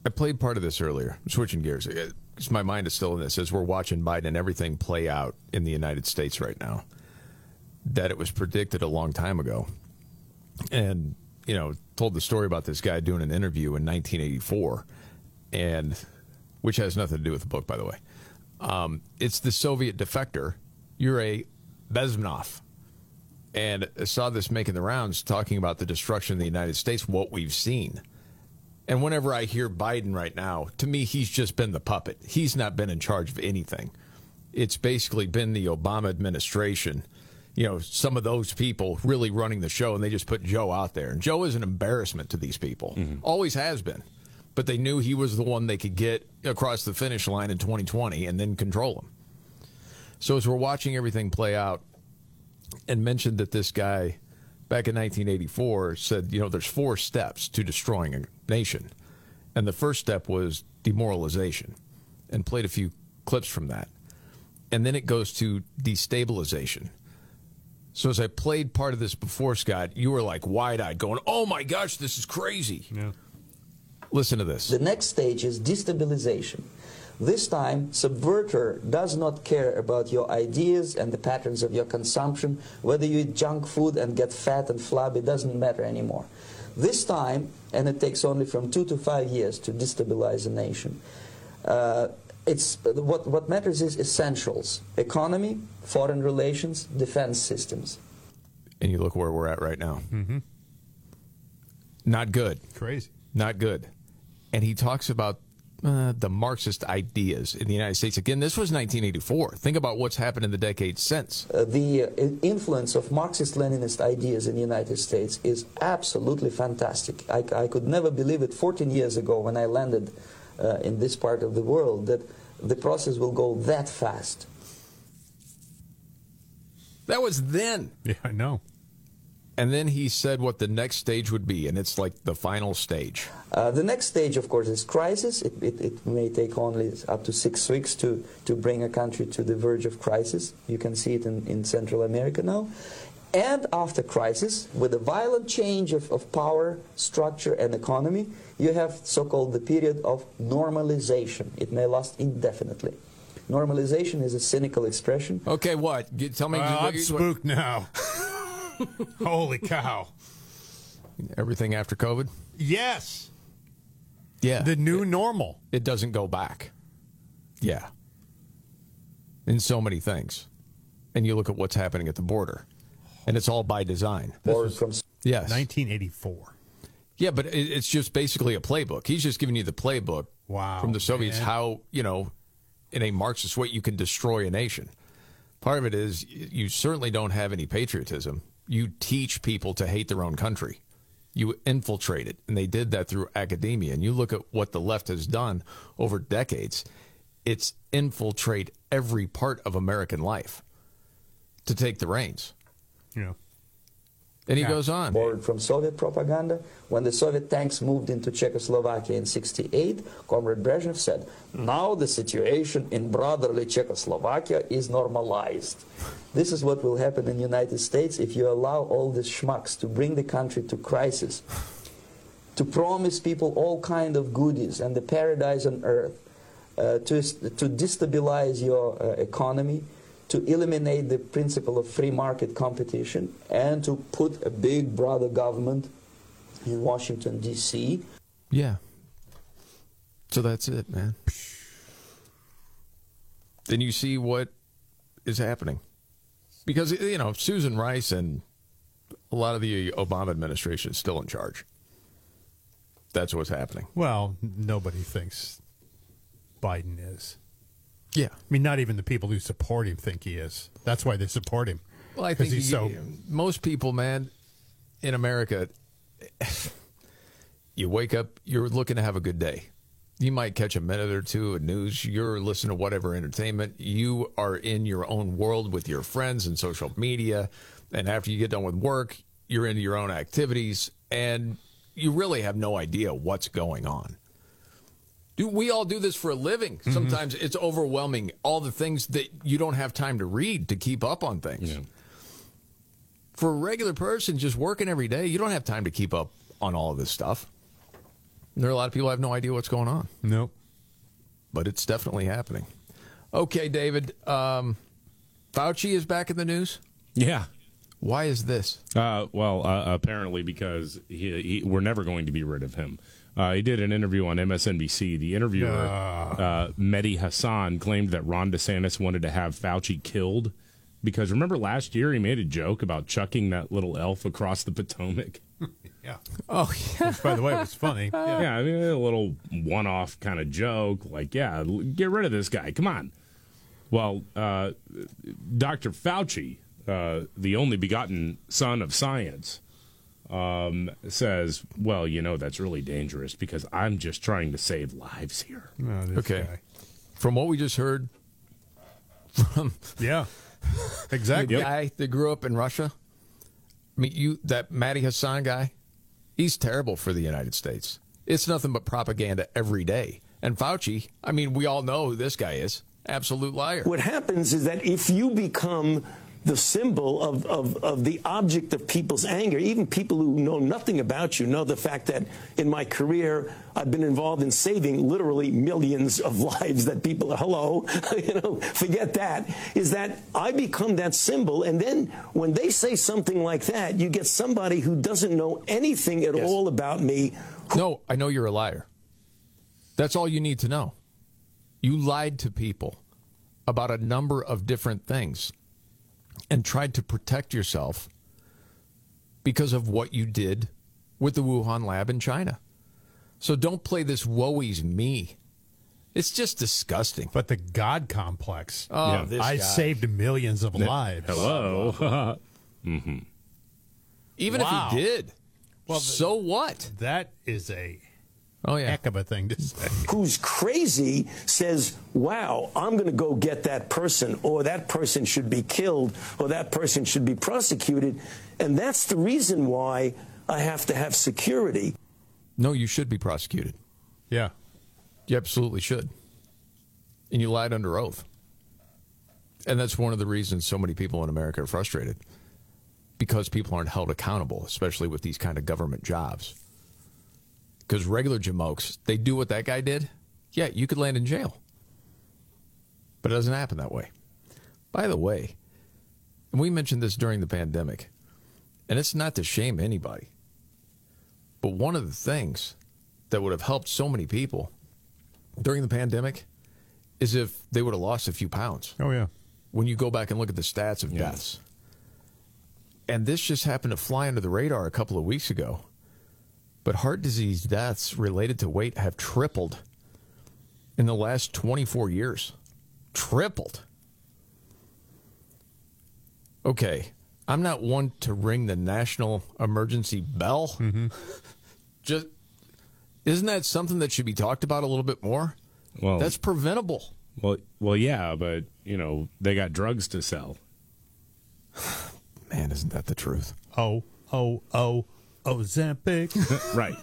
I played part of this earlier. I'm switching gears. Because my mind is still in this as we're watching Biden and everything play out in the United States right now. That it was predicted a long time ago. And, you know, told the story about this guy doing an interview in nineteen eighty-four, and which has nothing to do with the book, by the way. Um, it's the Soviet defector, Yuri Bezmenov. And I saw this making the rounds, talking about the destruction of the United States, what we've seen. And whenever I hear Biden right now, to me, he's just been the puppet. He's not been in charge of anything. It's basically been the Obama administration, you know, some of those people really running the show, and they just put Joe out there. And Joe is an embarrassment to these people. Mm-hmm. Always has been. But they knew he was the one they could get across the finish line in twenty twenty and then control him. So as we're watching everything play out, and mentioned that this guy back in nineteen eighty-four said, you know, there's four steps to destroying a nation. And the first step was demoralization, and played a few clips from that. And then it goes to destabilization. So as I played part of this before, Scott, you were like wide-eyed going, oh my gosh, this is crazy.
Yeah.
Listen to this.
The next stage is destabilization. This time, subverter does not care about your ideas and the patterns of your consumption. Whether you eat junk food and get fat and flabby, doesn't matter anymore. This time, and it takes only from two to five years to destabilize a nation, uh, it's, what, what matters is essentials: economy, foreign relations, defense systems.
And you look where we're at right now.
Mm-hmm.
Not good.
Crazy.
Not good. And he talks about uh, the Marxist ideas in the United States. Again, this was nineteen eighty-four. Think about what's happened in the decades since.
Uh, the uh, influence of Marxist-Leninist ideas in the United States is absolutely fantastic. I, I could never believe it fourteen years ago when I landed uh, in this part of the world that the process will go that fast.
That was then.
Yeah, I know.
And then he said what the next stage would be, and it's like the final stage.
Uh, the next stage, of course, is crisis. It, it, it may take only up to six weeks to, to bring a country to the verge of crisis. You can see it in, in Central America now. And after crisis, with a violent change of, of power, structure, and economy, you have so-called the period of normalization. It may last indefinitely. Normalization is a cynical expression.
Okay, what? Get, tell me.
Well, I'm spooked now. Holy cow.
Everything after COVID?
Yes.
Yeah.
The new
it,
normal.
It doesn't go back. Yeah. In so many things. And you look at what's happening at the border, and it's all by design.
Or from
yes.
nineteen eighty-four.
Yeah, but it, it's just basically a playbook. He's just giving you the playbook
wow,
from the Soviets,
man.
how, you know, in a Marxist way, you can destroy a nation. Part of it is you certainly don't have any patriotism. You teach people to hate their own country. You infiltrate it, and they did that through academia. And you look at what the left has done over decades. It's infiltrate every part of American life to take the reins.
Yeah.
And he
yeah.
goes on.
Borrowed from Soviet propaganda. When the Soviet tanks moved into Czechoslovakia in sixty-eight, Comrade Brezhnev said, now the situation in brotherly Czechoslovakia is normalized. This is what will happen in the United States if you allow all these schmucks to bring the country to crisis, to promise people all kind of goodies and the paradise on earth, uh, to, to destabilize your uh, economy, to eliminate the principle of free market competition, and to put a big brother government in Washington, D C
Yeah. So that's it, man. Then you see what is happening. Because, you know, Susan Rice and a lot of the Obama administration is still in charge. That's what's happening.
Well, nobody thinks Biden is.
Yeah.
I mean, not even the people who support him think he is. That's why they support him.
Well, I think
he's
he,
so...
most people, man, in America, you wake up, you're looking to have a good day. You might catch a minute or two of news. You're listening to whatever entertainment. You are in your own world with your friends and social media. And after you get done with work, you're into your own activities. And you really have no idea what's going on. Do we all do this for a living? Mm-hmm. Sometimes it's overwhelming, all the things that you don't have time to read to keep up on things. Yeah. For a regular person just working every day, you don't have time to keep up on all of this stuff. There are a lot of people who have no idea what's going on.
Nope.
But it's definitely happening. Okay, David. Um, Fauci is back in the news?
Yeah.
Why is this?
Uh, well, uh, apparently because he, he, we're never going to be rid of him. Uh, he did an interview on M S N B C. The interviewer,
Uh.
uh, Mehdi Hassan, claimed that Ron DeSantis wanted to have Fauci killed because remember last year he made a joke about chucking that little elf across the Potomac?
Yeah.
Oh, yeah.
Which, by the way, was funny.
Yeah,
Yeah.
I mean, a little one-off kind of joke. Like, yeah, l- get rid of this guy. Come on. Well, uh, Doctor Fauci, uh, the only begotten son of science, um, says, well, you know, that's really dangerous because I'm just trying to save lives here.
Oh, this
Okay.
guy.
From what we just heard from
Yeah. Exactly.
the guy that grew up in Russia, I mean, you that Mehdi Hassan guy, he's terrible for the United States. It's nothing but propaganda every day. And Fauci, I mean, we all know who this guy is. Absolute liar.
What happens is that if you become the symbol of, of, of the object of people's anger, even people who know nothing about you know the fact that in my career I've been involved in saving literally millions of lives that people are, hello, you know, forget that, is that I become that symbol. And then when they say something like that, you get somebody who doesn't know anything at
Yes.
all about me.
No, I know you're a liar. That's all you need to know. You lied to people about a number of different things and tried to protect yourself because of what you did with the Wuhan lab in China. So don't play this woe-is me. It's just disgusting.
But the God complex.
Oh,
Yeah.
this
I
guy.
saved millions of lives.
Hello. mm-hmm.
Even
Wow.
if he did,
Well,
so what?
That is a
Oh, yeah.
heck of a thing to say.
Who's crazy says, wow, I'm going to go get that person, or that person should be killed, or that person should be prosecuted. And that's the reason why I have to have security.
No, you should be prosecuted.
Yeah.
You absolutely should. And you lied under oath. And that's one of the reasons so many people in America are frustrated. Because people aren't held accountable, especially with these kind of government jobs. Because regular jamokes, they do what that guy did. Yeah, you could land in jail. But it doesn't happen that way. By the way, and we mentioned this during the pandemic, and it's not to shame anybody, but one of the things that would have helped so many people during the pandemic is if they would have lost a few pounds.
Oh, yeah.
When you go back and look at the stats of
Yeah.
deaths. And this just happened to fly under the radar a couple of weeks ago. But heart disease deaths related to weight have tripled in the last twenty-four years. Tripled. Okay, I'm not one to ring the national emergency bell.
Mm-hmm.
Just isn't that something that should be talked about a little bit more?
Well,
That's preventable.
well, well, yeah, but you know they got drugs to sell.
Man, isn't that the truth?
Oh, oh, oh, Ozempic.
Right.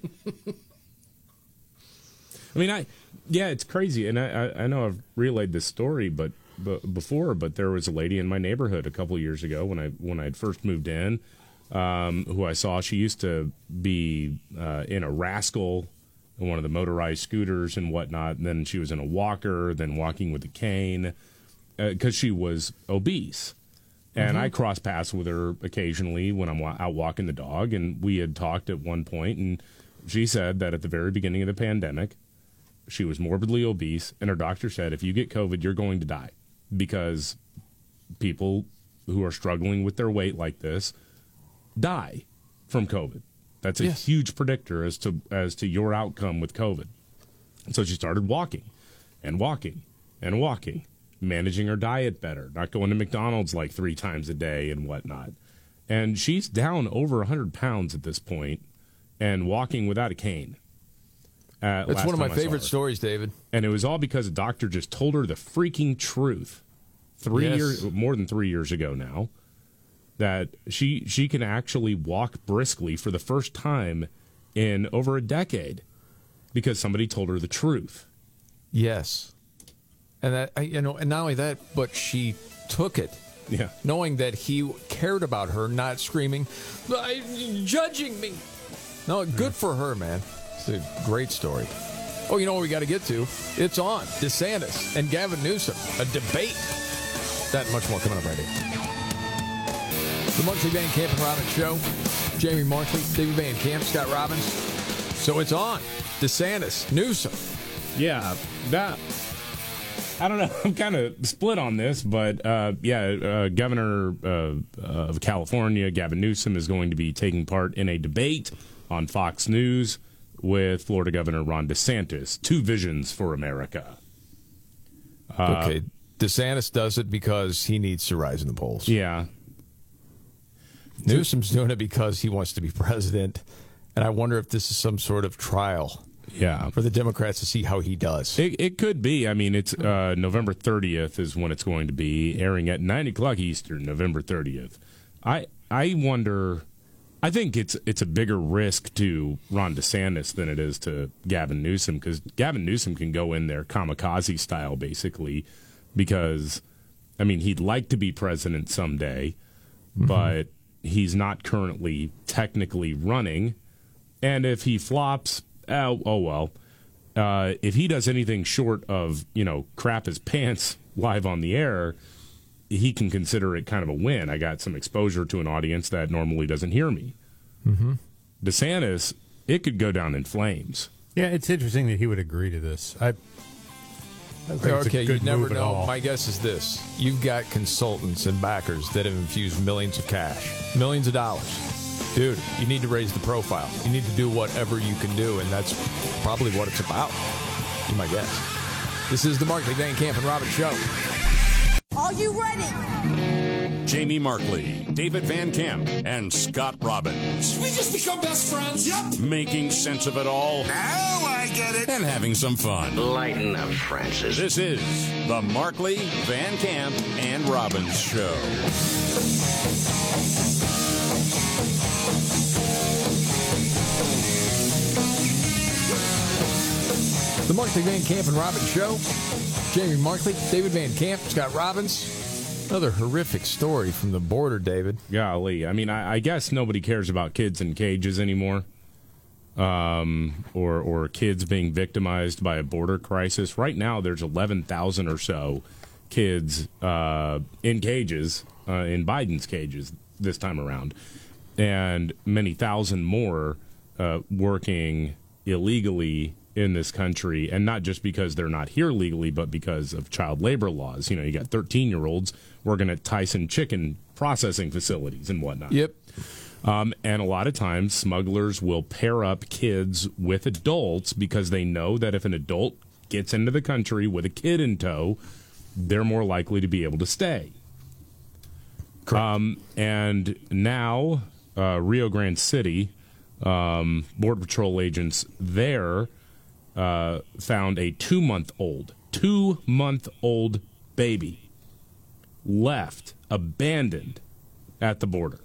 I mean, I yeah, it's crazy, and I, I, I know I've relayed this story, but, but before, but there was a lady in my neighborhood a couple of years ago when I when I had first moved in, um, who I saw. She used to be uh, in a Rascal, one of the motorized scooters and whatnot. And then she was in a walker, then walking with a cane, because uh, she was obese. And
Mm-hmm.
I cross paths with her occasionally when I'm wa- out walking the dog. And we had talked at one point, and she said that at the very beginning of the pandemic, she was morbidly obese, and her doctor said, if you get COVID, you're going to die, because people who are struggling with their weight like this die from COVID. That's a
Yes.
huge predictor as to as to your outcome with COVID. So she started walking and walking and walking, managing her diet better, not going to McDonald's like three times a day and whatnot. And she's down over one hundred pounds at this point and walking without a cane. Uh,
That's
last
one of my
time I saw
favorite
her.
stories, David.
And it was all because a doctor just told her the freaking truth three
Yes.
years, more than three years ago now, that she she can actually walk briskly for the first time in over a decade because somebody told her the truth.
Yes. And that, I- you know, and not only that, but she took it.
Yeah.
Knowing that he cared about her, not screaming, "I- judging me. No, good for her, man. It's a great story. Oh, you know what we got to get to? It's on. DeSantis and Gavin Newsom. A debate. That and much more coming up right here. The Markley, Van Camp and Robbins Show. Jamie Markley, David Van Camp, Scott Robbins. So it's on. DeSantis, Newsom.
Yeah, that... I don't know. I'm kind of split on this, but uh, yeah, uh, Governor uh, of California, Gavin Newsom, is going to be taking part in a debate on Fox News with Florida Governor Ron DeSantis. Two visions for America.
Uh, okay, DeSantis does it because he needs to rise in the polls.
Yeah.
Newsom's doing it because he wants to be president, and I wonder if this is some sort of trial.
Yeah,
for the Democrats to see how he does.
It, it could be. I mean, it's uh, November thirtieth is when it's going to be, airing at nine o'clock Eastern, November thirtieth. I I wonder. I think it's it's a bigger risk to Ron DeSantis than it is to Gavin Newsom, because Gavin Newsom can go in there kamikaze style, basically, because I mean he'd like to be president someday, mm-hmm. but he's not currently technically running, and if he flops. Oh, oh well. Uh, if he does anything short of, you know, crap his pants live on the air, he can consider it kind of a win. I got some exposure to an audience that normally doesn't hear me.
Mm-hmm.
DeSantis, it could go down in flames.
Yeah, it's interesting that he would agree to this. I, I think
okay,
it's a good
you never
move at
know.
all.
My guess is this. You've got consultants and backers that have infused millions of cash, millions of dollars. Dude, you need to raise the profile. You need to do whatever you can do, and that's probably what it's about, be my guess. This is the Markley, Van Camp and Robbins Show.
Are you ready?
Jamie Markley, David Van Camp, and Scott Robbins.
We just become best friends, yep.
Making sense of it all.
Now I get it.
And having some fun.
Lighten up, Francis.
This is the Markley, Van Camp, and Robbins Show.
The Markley, Van Camp and Robbins Show. Jamie Markley, David Van Camp, Scott Robbins. Another horrific story from the border, David.
Golly. I mean, I, I guess nobody cares about kids in cages anymore. Um, or, or kids being victimized by a border crisis. Right now, there's eleven thousand or so kids uh, in cages, uh, in Biden's cages this time around. And many thousand more uh, working illegally in this country, and not just because they're not here legally, but because of child labor laws. You know, you got thirteen-year-olds working at Tyson chicken processing facilities and whatnot.
Yep.
Um, and a lot of times, smugglers will pair up kids with adults because they know that if an adult gets into the country with a kid in tow, they're more likely to be able to stay.
Correct.
Um, and now, uh, Rio Grande City, um, Border Patrol agents there Uh, found a two-month-old, two-month-old baby left, abandoned at the border.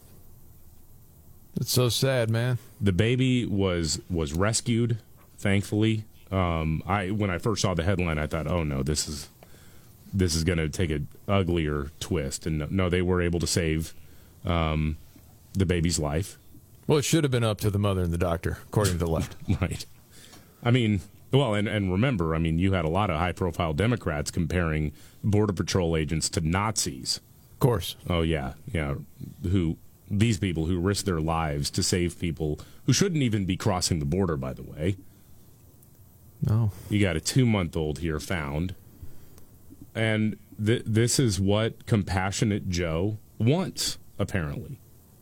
It's so sad, man.
The baby was was rescued, thankfully. Um, I when I first saw the headline, I thought, "Oh no, this is this is going to take an uglier twist." And no, no, they were able to save um, the baby's life.
Well, it should have been up to the mother and the doctor, according to the left.
Right. I mean, well, and, and remember, I mean, you had a lot of high-profile Democrats comparing Border Patrol agents to Nazis.
Of course.
Oh, yeah, yeah. Who these people who risk their lives to save people who shouldn't even be crossing the border, by the way.
No.
You got a two-month-old here found. And th- this is what Compassionate Joe wants, apparently.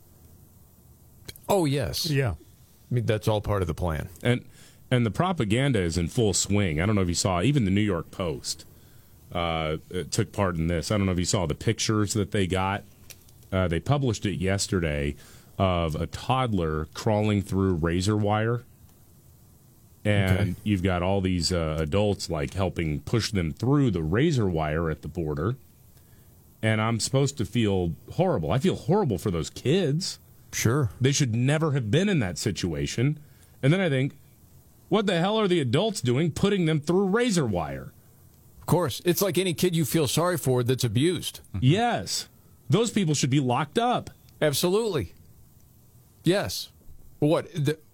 Oh, yes.
Yeah.
I mean, that's all part of the plan.
And and the propaganda is in full swing. I don't know if you saw, even the New York Post uh, took part in this. I don't know if you saw the pictures that they got. Uh, they published it yesterday of a toddler crawling through razor wire. And okay. You've got all these uh, adults like helping push them through the razor wire at the border. And I'm supposed to feel horrible. I feel horrible for those kids.
Sure.
They should never have been in that situation. And then I think, what the hell are the adults doing putting them through razor wire?
Of course. It's like any kid you feel sorry for that's abused.
Yes. Those people should be locked up.
Absolutely. Yes. What? The,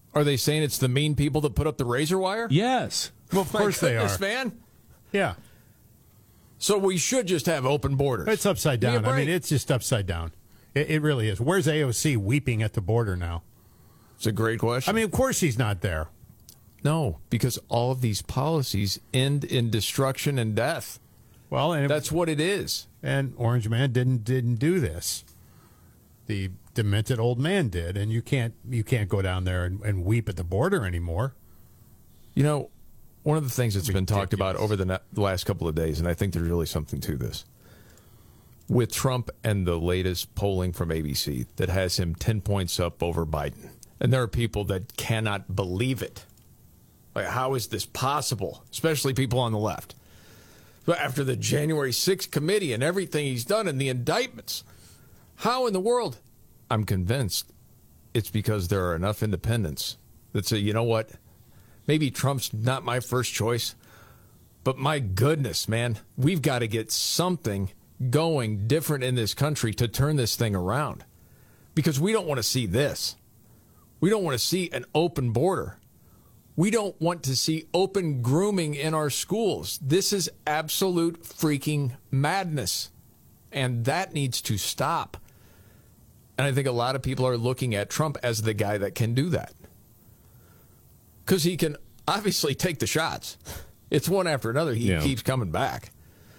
Are they saying it's the mean people that put up the razor wire?
Yes.
Well, of course they are.
Man.
Yeah.
So we should just have open borders.
It's upside down. I mean, it's just upside down. It, it really is. Where's A O C weeping at the border now?
It's a great question.
I mean, of course he's not there.
No, because all of these policies end in destruction and death.
Well, and
that's what it is.
And Orange Man didn't didn't do this. The demented old man did, and you can't you can't go down there and, and weep at the border anymore.
You know, one of the things that's been talked about over the, ne- the last couple of days, and I think there's really something to this, with Trump and the latest polling from A B C that has him ten points up over Biden. And there are people that cannot believe it. Like, how is this possible? Especially people on the left. But after the January sixth committee and everything he's done and the indictments, how in the world? I'm convinced it's because there are enough independents that say, you know what? Maybe Trump's not my first choice, but my goodness, man, we've got to get something going different in this country to turn this thing around. Because we don't want to see this. We don't want to see an open border. We don't want to see open grooming in our schools. This is absolute freaking madness. And that needs to stop. And I think a lot of people are looking at Trump as the guy that can do that. Because he can obviously take the shots. It's one after another. He
Yeah.
keeps coming back.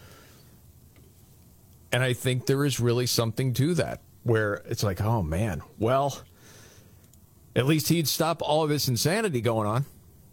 And I think there is really something to that, where it's like, oh, man, well, at least he'd stop all of this insanity going on.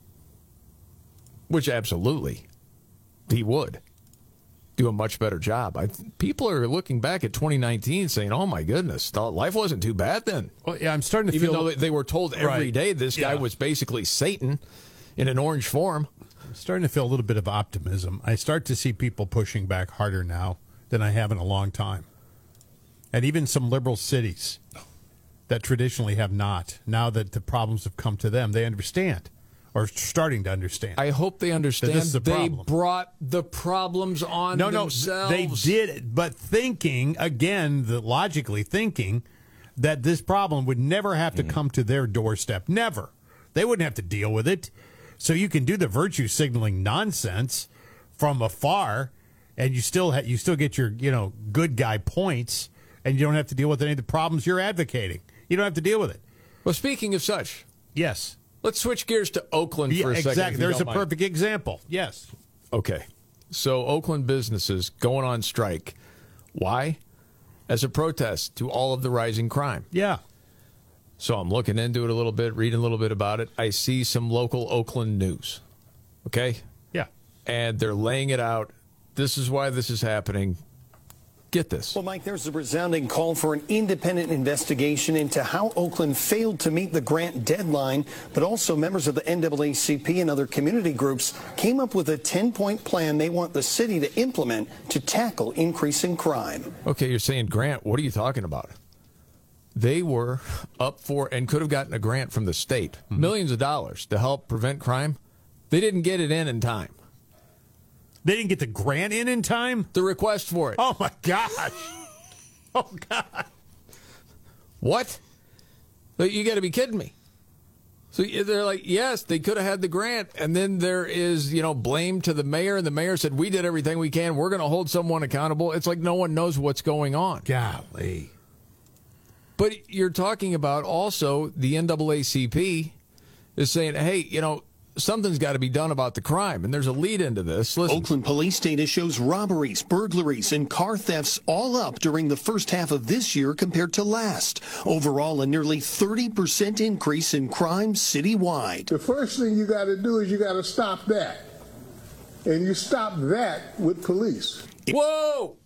Which absolutely he would do a much better job. I, people are looking back at twenty nineteen saying, oh, my goodness, life wasn't too bad then.
Well, yeah, I'm starting to
Even
feel...
though they were told every
Right.
day this guy
Yeah.
was basically Satan in an orange form.
I'm starting to feel a little bit of optimism. I start to see people pushing back harder now than I have in a long time. And even some liberal cities that traditionally have not, now that the problems have come to them, they understand. Or starting to understand.
I hope they understand
That this is a
they
problem.
brought the problems on
no,
themselves.
No, they did it, but thinking, again, the, logically thinking that this problem would never have to come to their doorstep. Never. They wouldn't have to deal with it. So you can do the virtue signaling nonsense from afar, and you still ha- you still get your you know good guy points, and you don't have to deal with any of the problems you're advocating. You don't have to deal with it.
Well, speaking of such,
yes.
Let's switch gears to Oakland
Yeah,
for a second.
exactly.
if you
There's a
don't mind.
perfect example. Yes.
Okay. So Oakland businesses going on strike. Why? As a protest to all of the rising crime.
Yeah.
So I'm looking into it a little bit, reading a little bit about it. I see some local Oakland news. Okay?
Yeah.
And they're laying it out. This is why this is happening. Get this.
Well, Mike, there's a resounding call for an independent investigation into how Oakland failed to meet the grant deadline, but also members of the N double A C P and other community groups came up with a ten-point plan they want the city to implement to tackle increasing crime.
Okay, you're saying grant. What are you talking about? They were up for and could have gotten a grant from the state, mm-hmm. millions of dollars to help prevent crime. They didn't get it in in time.
They didn't get the grant in in time?
The request for it.
Oh, my gosh. Oh, God.
What? You got to be kidding me. So they're like, yes, they could have had the grant. And then there is, you know, blame to the mayor. And the mayor said, we did everything we can. We're going to hold someone accountable. It's like no one knows what's going on.
Golly.
But you're talking about also the N double A C P is saying, hey, you know, something's got to be done about the crime, and there's a lead into this. Listen.
Oakland police data shows robberies, burglaries, and car thefts all up during the first half of this year compared to last. Overall, a nearly thirty percent increase in crime citywide.
The first thing you got to do is you got to stop that. And you stop that with police.
Whoa!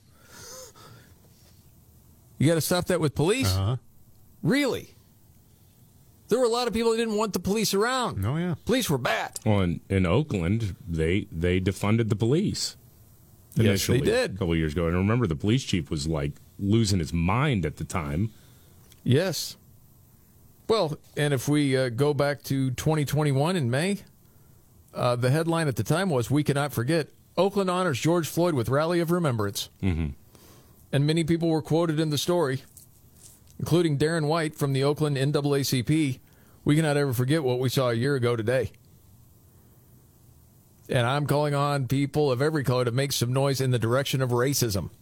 You got to stop that with police?
Uh-huh.
Really? There were a lot of people who didn't want the police around.
Oh, yeah.
Police were bad.
Well, in, in Oakland, they they defunded the police.
Yes, they did.
A couple of years ago. And I remember the police chief was, like, losing his mind at the time.
Yes. Well, and if we uh, go back to twenty twenty-one in May, uh, the headline at the time was, we cannot forget, Oakland honors George Floyd with Rally of Remembrance.
Mm-hmm.
And many people were quoted in the story, including Darren White from the Oakland N double A C P, We cannot ever forget what we saw a year ago today. And I'm calling on people of every color to make some noise in the direction of racism.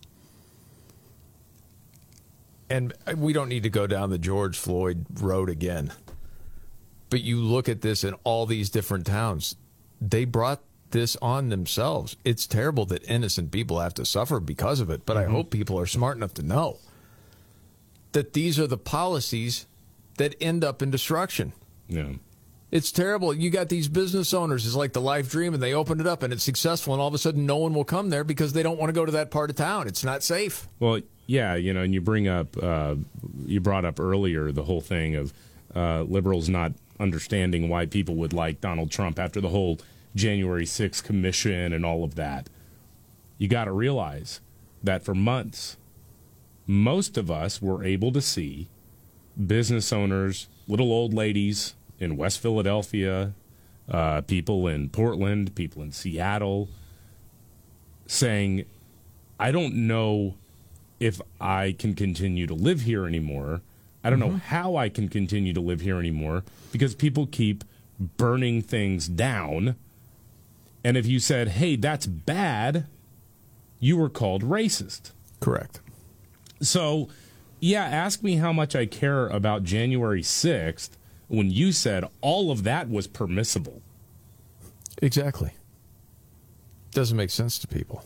And we don't need to go down the George Floyd road again. But you look at this in all these different towns. They brought this on themselves. It's terrible that innocent people have to suffer because of it. But mm-hmm. I hope people are smart enough to know that these are the policies that end up in destruction.
Yeah.
It's terrible. You got these business owners. It's like the life dream, and they open it up, and it's successful, and all of a sudden no one will come there because they don't want to go to that part of town. It's not safe.
Well, yeah, you know, and you bring up, uh, you brought up earlier the whole thing of uh, liberals not understanding why people would like Donald Trump after the whole January sixth commission and all of that. You got to realize that for months, most of us were able to see business owners, little old ladies in West Philadelphia, uh, people in Portland, people in Seattle, saying, I don't know if I can continue to live here anymore. I don't mm-hmm. know how I can continue to live here anymore because people keep burning things down. And if you said, hey, that's bad, you were called racist.
Correct.
So, yeah, ask me how much I care about January sixth when you said all of that was permissible.
Exactly. Doesn't make sense to people.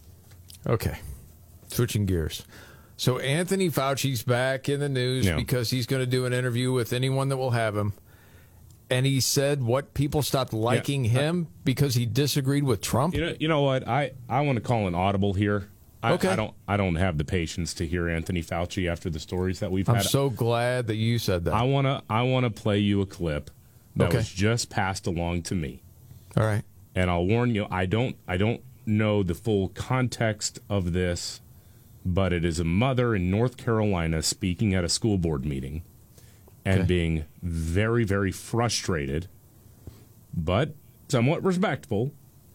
Okay. Switching gears. So Anthony Fauci's back in the news yeah. because he's going to do an interview with anyone that will have him. And he said what people stopped liking yeah. him because he disagreed with Trump.
You know, you know what? I, I want to call an audible here. I, okay. I don't I don't have the patience to hear Anthony Fauci after the stories that we've
I'm
had.
I'm so glad that you said that.
I want to I want to play you a clip that
okay.
was just passed along to me.
All right.
And I'll warn you, I don't I don't know the full context of this, but it is a mother in North Carolina speaking at a school board meeting and okay. being very, very frustrated, but somewhat respectful,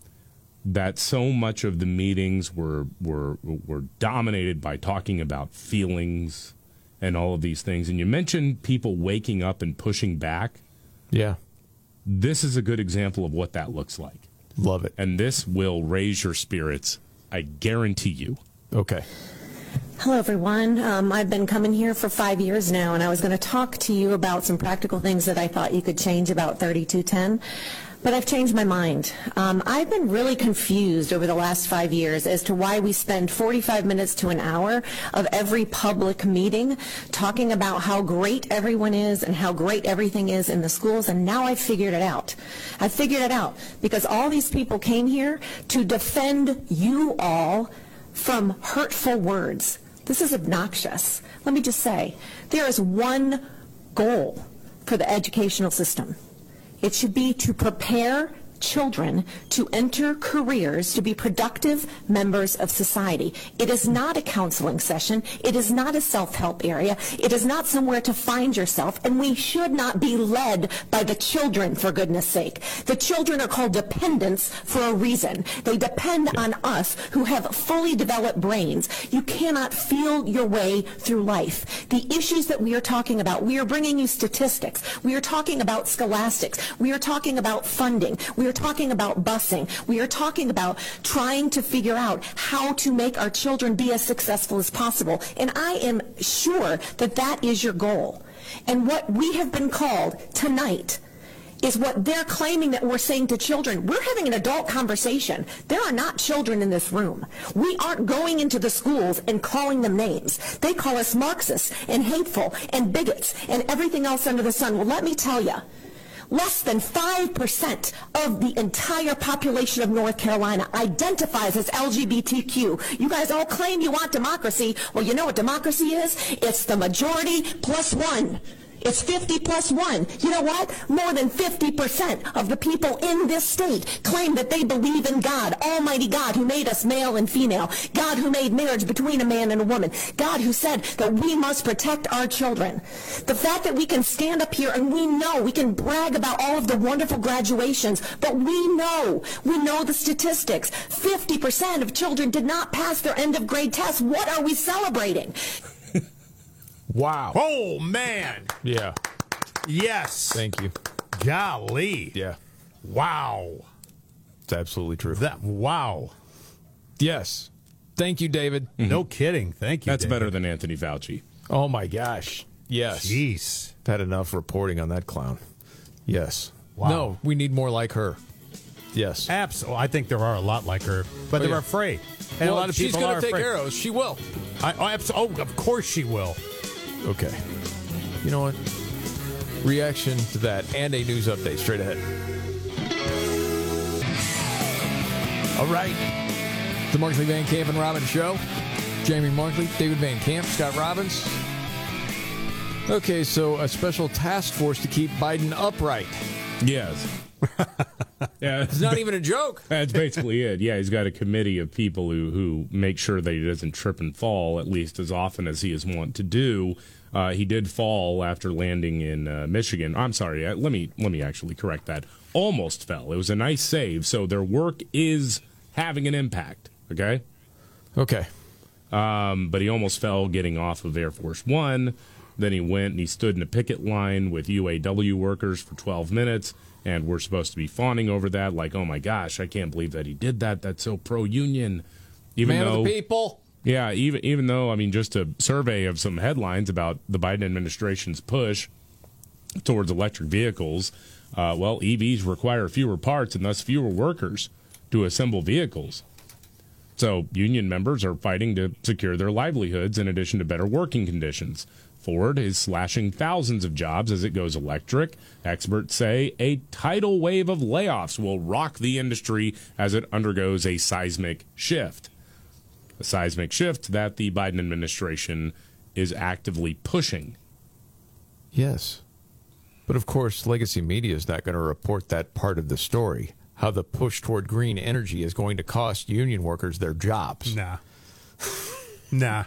that so much of the meetings were were were dominated by talking about feelings and all of these things. And you mentioned people waking up and pushing back.
Yeah.
This is a good example of what that looks like.
Love it.
And this will raise your spirits, I guarantee you.
Okay.
Hello, everyone. Um, I've been coming here for five years now, and I was going to talk to you about some practical things that I thought you could change about thirty-two ten. But I've changed my mind. Um, I've been really confused over the last five years as to why we spend forty-five minutes to an hour of every public meeting talking about how great everyone is and how great everything is in the schools, and now I've figured it out. I figured it out because all these people came here to defend you all from hurtful words. This is obnoxious. Let me just say, there is one goal for the educational system. It should be to prepare children to enter careers to be productive members of society. It is not a counseling session. It is not a self-help area. It is not somewhere to find yourself, and we should not be led by the children, for goodness sake. The children are called dependents for a reason. They depend on us who have fully developed brains. You cannot feel your way through life. The issues that we are talking about, we are bringing you statistics. We are talking about scholastics. We are talking about funding. We are talking about busing. We are talking about trying to figure out how to make our children be as successful as possible. And I am sure that that is your goal. And what we have been called tonight is what they're claiming that we're saying to children. We're having an adult conversation. There are not children in this room. We aren't going into the schools and calling them names. They call us Marxists and hateful and bigots and everything else under the sun. Well, let me tell you, less than five percent of the entire population of North Carolina identifies as L G B T Q. You guys all claim you want democracy. Well, you know what democracy is? It's the majority plus one. It's fifty plus one. You know what? More than fifty percent of the people in this state claim that they believe in God, Almighty God, who made us male and female, God who made marriage between a man and a woman, God who said that we must protect our children. The fact that we can stand up here and we know, we can brag about all of the wonderful graduations, but we know, we know the statistics. fifty percent of children did not pass their end of grade tests. What are we celebrating?
Wow.
Oh, man.
Yeah.
Yes.
Thank you.
Golly.
Yeah.
Wow.
It's absolutely true.
That wow.
Yes. Thank you, David.
No kidding. Thank you.
That's
David.
better than Anthony Fauci.
Oh, my gosh. Yes.
Jeez.
Had enough reporting on that clown. Yes.
Wow.
No, we need more like her. Yes.
Absolutely. I think there are a lot like her, but
Oh,
they're
yeah.
afraid. And
well,
a lot of
she's
people
gonna
are
take
afraid.
care of us. She will.
I, oh, abso- oh, of course she will.
Okay. You know what? Reaction to that and a news update straight ahead. All right. The Markley, Van Camp, and Robbins Show. Jamie Markley, David Van Camp, Scott Robbins. Okay, so a special task force to keep Biden upright.
Yes. Yeah,
It's not even a joke.
That's basically it. Yeah, he's got a committee of people who, who make sure that he doesn't trip and fall, at least as often as he is wont to do. Uh, he did fall after landing in uh, Michigan. I'm sorry. Uh, let me let me actually correct that. Almost fell. It was a nice save. So their work is having an impact. Okay.
Okay.
Um, but he almost fell getting off of Air Force One. Then he went and he stood in a picket line with U A W workers for twelve minutes. And we're supposed to be fawning over that, like, oh my gosh, I can't believe that he did that. That's so pro-union. Even
Man
though,
of the people.
yeah, even even though, I mean, just a survey of some headlines about the Biden administration's push towards electric vehicles. Uh, well, E Vs require fewer parts and thus fewer workers to assemble vehicles. So union members are fighting to secure their livelihoods in addition to better working conditions. Ford is slashing thousands of jobs as it goes electric. Experts say a tidal wave of layoffs will rock the industry as it undergoes a seismic shift. A seismic shift that the Biden administration is actively pushing.
Yes. But of course, legacy media is not going to report that part of the story, how the push toward green energy is going to cost union workers their jobs.
Nah. Nah.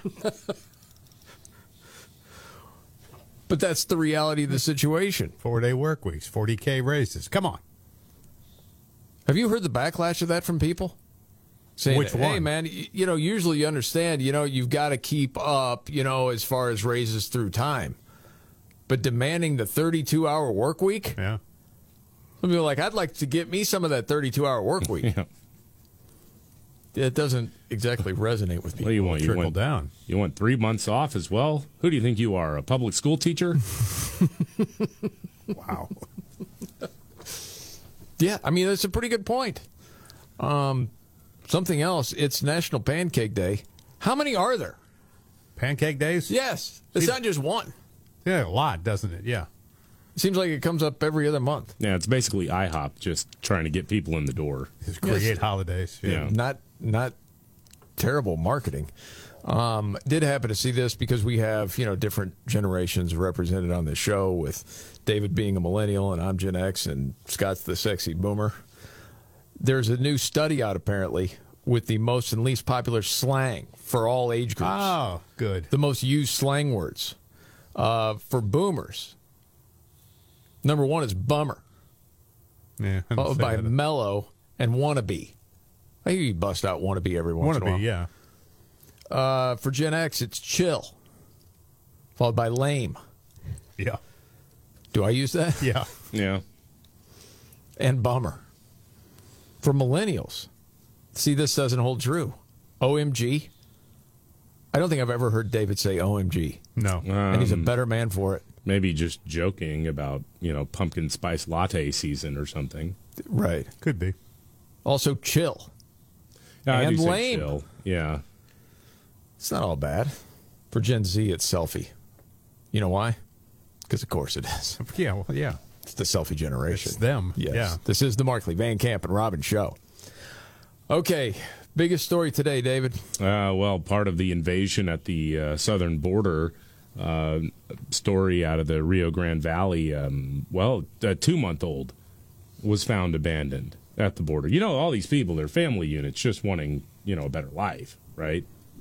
But that's the reality of the situation.
Four-day work weeks, forty K raises. Come on.
Have you heard the backlash of that from people? Saying,
Which
that,
one?
hey, man, y- you know, usually you understand, you know, you've got to keep up, you know, as far as raises through time. But demanding the thirty-two hour work week?
Yeah.
Some people are like, I'd like to get me some of that thirty-two hour work week.
Yeah.
It doesn't exactly resonate with people.
Well, you want you
Trickle
want,
down.
You want three months off as well? Who do you think you are, a public school teacher?
Wow.
Yeah, I mean, that's a pretty good point. Um, something else, it's National Pancake Day. How many are there?
Pancake days?
Yes. It's
See-
not just one.
Yeah, a lot, doesn't it? Yeah.
It seems like it comes up every other month.
Yeah, it's basically IHOP just trying to get people in the door.
Just create
Yes.
holidays. Yeah.
Yeah.
Not not terrible marketing. Um, did happen to see this because we have, you know, different generations represented on the show, with David being a millennial and I'm Gen X and Scott's the sexy boomer. There's a new study out apparently with the most and least popular slang for all age groups.
Oh, good.
The most used slang words uh, for boomers. Number one is bummer,
Yeah. I don't
followed
say
by
that.
mellow and wannabe. I hear you bust out wannabe every once in a
Wannabe,
while.
yeah.
Uh, for Gen X, it's chill, followed by lame.
Yeah.
Do I use that?
Yeah.
Yeah.
And bummer. For millennials, see, this doesn't hold true. O M G. I don't think I've ever heard David say O M G.
No.
And he's a
Um,
better man for it.
Maybe just joking about, you know, pumpkin spice latte season or something.
Right.
Could be.
Also, chill.
Yeah, I
And
do say
lame.
chill. Yeah.
It's not all bad. For Gen Z, it's selfie. You know why? Because, of course, it is.
Yeah, well, yeah.
It's the selfie generation.
It's them.
Yes.
Yeah.
This is the Markley, Van Camp, and Robin show. Okay. Biggest story today, David.
Uh, well, part of the invasion at the uh, southern border uh, story out of the Rio Grande Valley. Um, well, a two-month-old was found abandoned at the border. You know, all these people, they're family units just wanting, you know, a better life, right?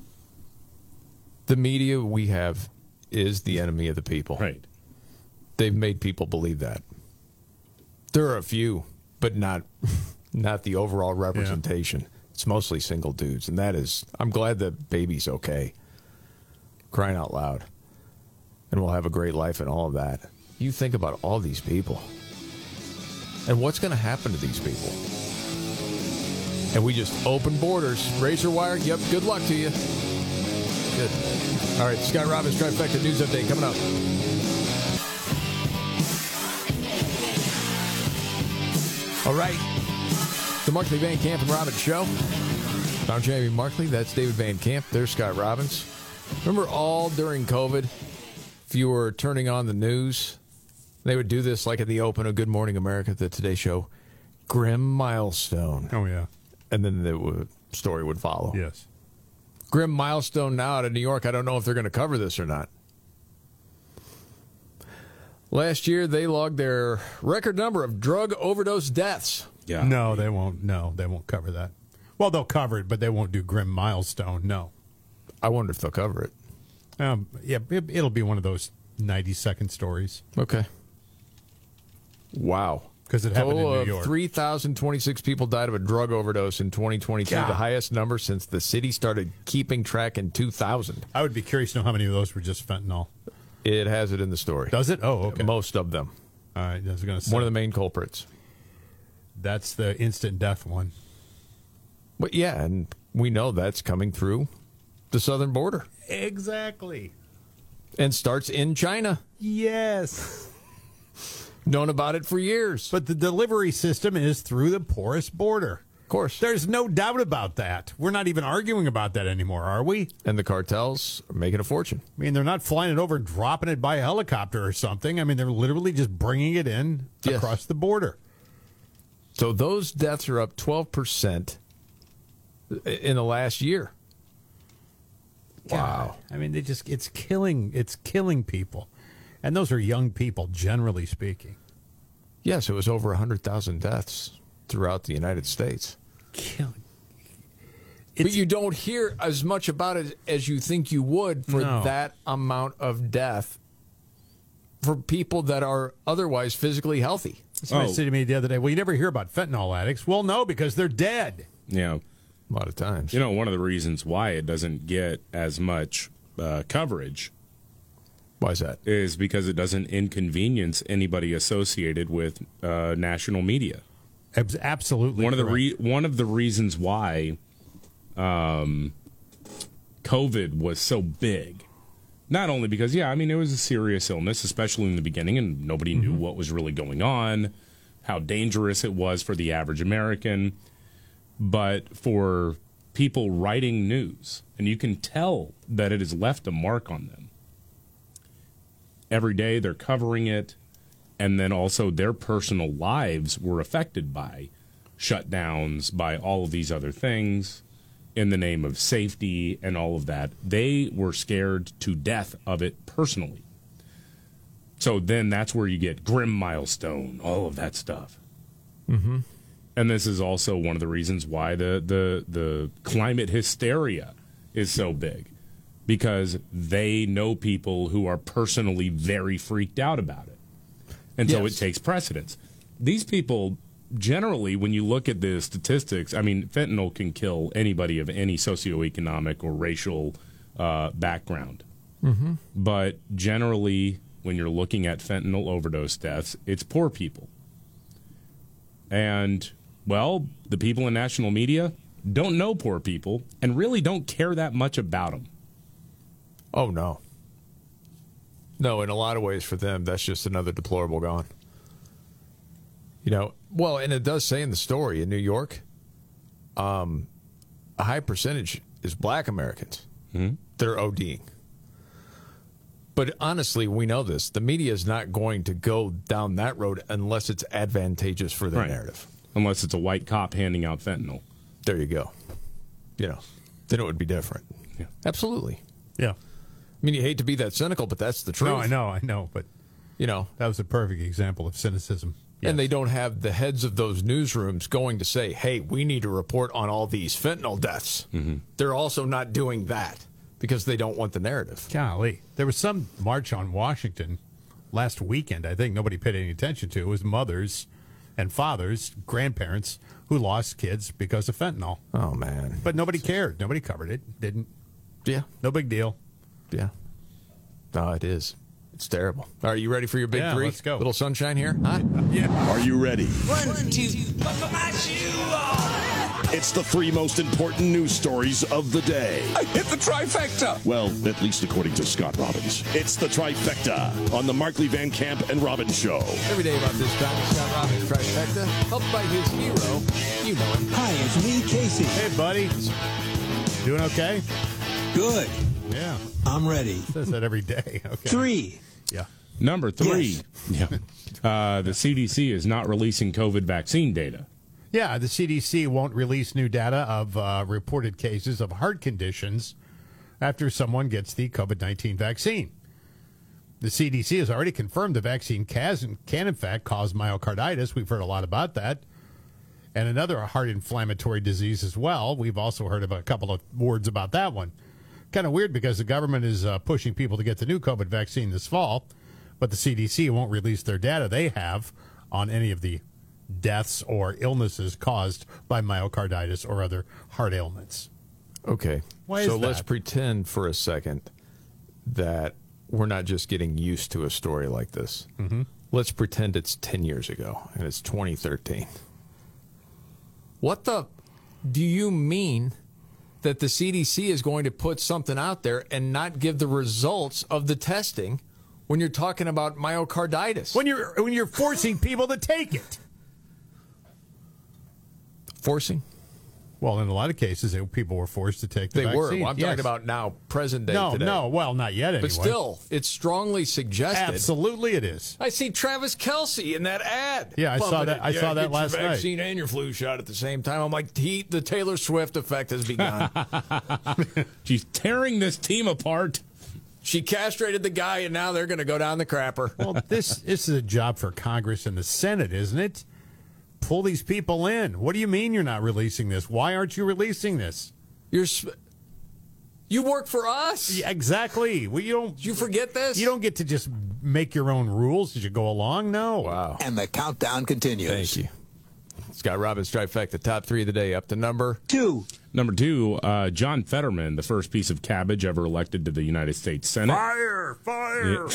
The media we have is the enemy of the people.
Right.
They've made people believe that. There are a few, but not not the overall representation. Yeah. It's mostly single dudes, and that is, I'm glad that baby's okay. Crying out loud. And we'll have a great life and all of that. you think about all these people and what's going to happen to these people. And we just open borders, razor wire. Yep, good luck to you. Good. All right, Scott Robbins, Trifecta News Update coming up. All right, the Markley, Van Camp, and Robbins Show. I'm Jamie Markley. That's David Van Camp. There's Scott Robbins. Remember all during COVID, if you were turning on the news, they would do this like at the open of Good Morning America, the Today Show. Grim milestone.
Oh, yeah.
And then the w- story would follow.
Yes.
Grim milestone now out of New York. I don't know if they're going to cover this or not. Last year, they logged their record number of drug overdose deaths.
Yeah. No, they won't. No, they won't cover that. Well, they'll cover it, but they won't do grim milestone. No.
I wonder if they'll cover it.
Um, yeah, it, it'll be one of those ninety-second stories.
Okay. Wow.
Because it happened
Total
in New
of
York.
three thousand twenty-six people died of a drug overdose in twenty twenty-two,
God.
the highest number since the city started keeping track in two thousand.
I would be curious to know how many of those were just fentanyl.
It has it in the story.
Does it? Oh, okay.
Most of them.
All right, I was going to say.
One of the main culprits.
That's the instant death one.
But yeah, and we know that's coming through the southern border.
Exactly.
And starts in China.
Yes.
Known about it for years.
But the delivery system is through the porous border.
Of course.
There's no doubt about that. We're not even arguing about that anymore, are we?
And the cartels are making a fortune.
I mean, they're not flying it over and dropping it by helicopter or something. I mean, they're literally just bringing it in
Yes.
across the border.
So those deaths are up twelve percent in the last year.
Wow. I mean, they just it's killing it's killing people. And those are young people, generally speaking.
Yes, it was over one hundred thousand deaths throughout the United States.
Killing.
But you don't hear as much about it as you think you would for
No.
that amount of death for people that are otherwise physically healthy.
Somebody
Oh.
said to me the other day, well, you never hear about fentanyl addicts. Well, no, because they're dead.
Yeah.
A lot of times.
You know, one of the reasons why it doesn't get as much uh, coverage.
Why is that?
Is because it doesn't inconvenience anybody associated with uh, national media.
Abs- Absolutely.
One of the
correct.
re- one of the reasons why um, COVID was so big, not only because yeah, I mean it was a serious illness, especially in the beginning, and nobody knew what was really going on, how dangerous it was for the average American, but for people writing news, and you can tell that it has left a mark on them. Every day they're covering it, and then also their personal lives were affected by shutdowns, by all of these other things in the name of safety and all of that. They were scared to death of it personally. So then that's where you get grim milestone, all of that stuff.
Mm-hmm.
And this is also one of the reasons why the, the, the climate hysteria is so big, because they know people who are personally very freaked out about it. And so
Yes.
it takes precedence. These people, generally, when you look at the statistics, I mean, fentanyl can kill anybody of any socioeconomic or racial uh, background.
Mm-hmm.
But generally, when you're looking at fentanyl overdose deaths, it's poor people. And, well, the people in national media don't know poor people and really don't care that much about them.
Oh, no. No, in a lot of ways for them, that's just another deplorable gone. You know, well, and it does say in the story in New York, um, a high percentage is black Americans.
Mm-hmm.
They're ODing. But honestly, we know this. The media is not going to go down that road unless it's advantageous for their
Right.
narrative.
Unless it's a white cop handing out fentanyl.
There you go. You know, then it would be different.
Yeah.
Absolutely.
Yeah.
I mean, you hate to be that cynical, but that's the truth.
No, I know, I know, but
You know,
that was a perfect example of cynicism.
and they don't have the heads of those newsrooms going to say, hey, we need to report on all these fentanyl deaths.
Mm-hmm.
They're also not doing that because they don't want the narrative.
Golly. There was some march on Washington last weekend, I think nobody paid any attention to. It was mothers and fathers, grandparents, who lost kids because of fentanyl.
Oh, man.
But nobody cared. Nobody covered it. Didn't.
Yeah.
No big deal.
Yeah. No, it is. It's terrible. Are you ready for your big
Yeah,
three?
let's go.
Little sunshine here? Huh?
Yeah.
Are you ready?
One, two, buckle my shoe on.
It's the three most important news stories of the day.
I hit the trifecta.
Well, at least according to Scott Robbins. It's the trifecta on the Markley, Van Camp, and Robbins Show.
Every day about this time, Scott Robbins trifecta, helped by his hero. You know him.
Hi, it's me, Casey.
Hey, buddy. Doing okay?
Good.
Yeah.
I'm ready.
Says that every day. Okay.
Three.
Yeah.
Number three.
Yes.
Yeah. Uh, the C D C is not releasing COVID vaccine data.
Yeah, the C D C won't release new data of uh, reported cases of heart conditions after someone gets the COVID nineteen vaccine. The C D C has already confirmed the vaccine can, can in fact, cause myocarditis. We've heard a lot about that. And another heart inflammatory disease as well. We've also heard of a couple of words about that one. Kind of weird because the government is uh, pushing people to get the new COVID vaccine this fall, but the C D C won't release their data they have on any of the deaths or illnesses caused by myocarditis or other heart ailments.
Okay.
Why is
so let's
that?
pretend for a second that we're not just getting used to a story like this.
Mm-hmm.
Let's pretend it's ten years ago and it's twenty thirteen. What the do you mean that the C D C is going to put something out there and not give the results of the testing when you're talking about myocarditis?
When you're when you're forcing people to take it.
Forcing?
Well, in a lot of cases, it, people were forced to take the
They
vaccine.
were. Well, I'm
Yes.
talking about now, present day
No,
today.
no. Well, not yet anyway.
But still, it's strongly suggested.
Absolutely it is.
I see Travis Kelce in that ad.
Yeah, I saw
Pumping
that-
it.
I
Yeah,
saw that
get your
last night.
vaccine and your flu shot at the same time. I'm like, he, the Taylor Swift effect has begun.
She's tearing this team apart.
She castrated the guy, and now they're going to go down the crapper.
Well, this this is a job for Congress and the Senate, isn't it? Pull these people in. What do you mean you're not releasing this? Why aren't you releasing this?
You're you work for us.
Yeah, exactly. Well, you don't.
Did you forget this?
You don't get to just make your own rules as you go along. No.
Wow.
And the countdown continues.
Thank you. Scott Robbins trifecta, top three of the day, up to number
two.
Number two, uh, John Fetterman, the first piece of cabbage ever elected to the United States Senate.
Fire! Fire!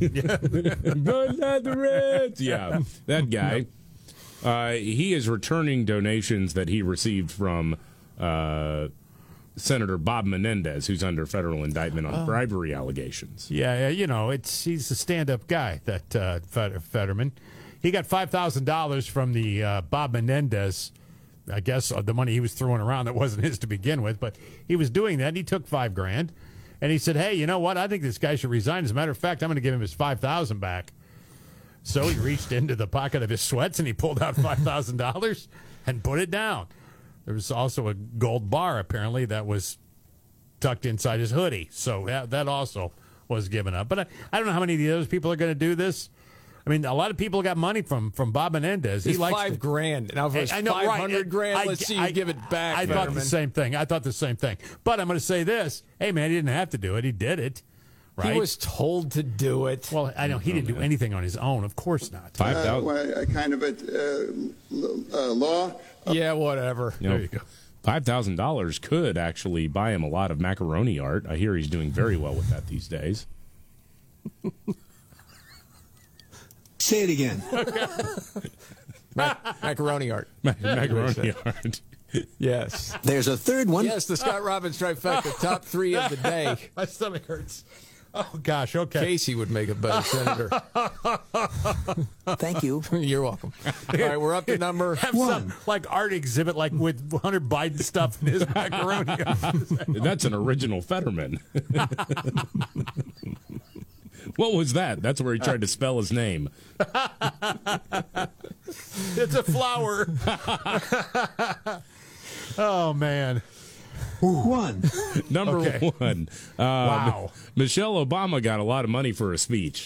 Burn down the Reds! Yeah, that guy. Uh, he is returning donations that he received from uh, Senator Bob Menendez, who's under federal indictment on
Oh.
bribery allegations.
Yeah, yeah, you know, it's he's a stand-up guy, that uh, Fed- Fetterman. He got five thousand dollars from the uh, Bob Menendez, I guess, uh, the money he was throwing around that wasn't his to begin with, but he was doing that. And he took five grand, and he said, hey, you know what? I think this guy should resign. As a matter of fact, I'm going to give him his five thousand dollars back. So he reached into the pocket of his sweats, and he pulled out five thousand dollars and put it down. There was also a gold bar, apparently, that was tucked inside his hoodie. So that, that also was given up. But I, I don't know how many of the other people are going to do this. I mean, a lot of people got money from, from Bob Menendez. He
It's
likes
five
to,
grand. Now, if it was
I know,
five
right.
hundred grand,
I-
let's see
I-
you give it back,
I thought
Fetterman.
the same thing. I thought the same thing. But I'm going to say this. Hey, man, he didn't have to do it. He did it. Right?
He was told to do it.
Well, I know he didn't do anything on his own. Of course not.
Five
uh,
thousand.
well, a kind of a uh, uh, law.
Yeah, whatever.
You know,
There you go.
Five thousand dollars could actually buy him a lot of macaroni art. I hear he's doing very well with that these days.
Say it again.
Mac- macaroni art.
Ma- macaroni art.
Yes.
There's a third one.
Yes, the Scott Robbins trifecta, top three of the day.
My stomach hurts. Oh, gosh, okay.
Casey would make a better senator.
Thank you.
You're welcome. All right, we're up to number
Have some like art exhibit, like with Hunter Biden stuff in his macaroni.
That's an original Fetterman. What was that? That's where he tried to spell his name.
It's a flower. Oh, man.
One.
Number
Okay.
one. Uh,
Wow.
Michelle Obama got a lot of money for a speech.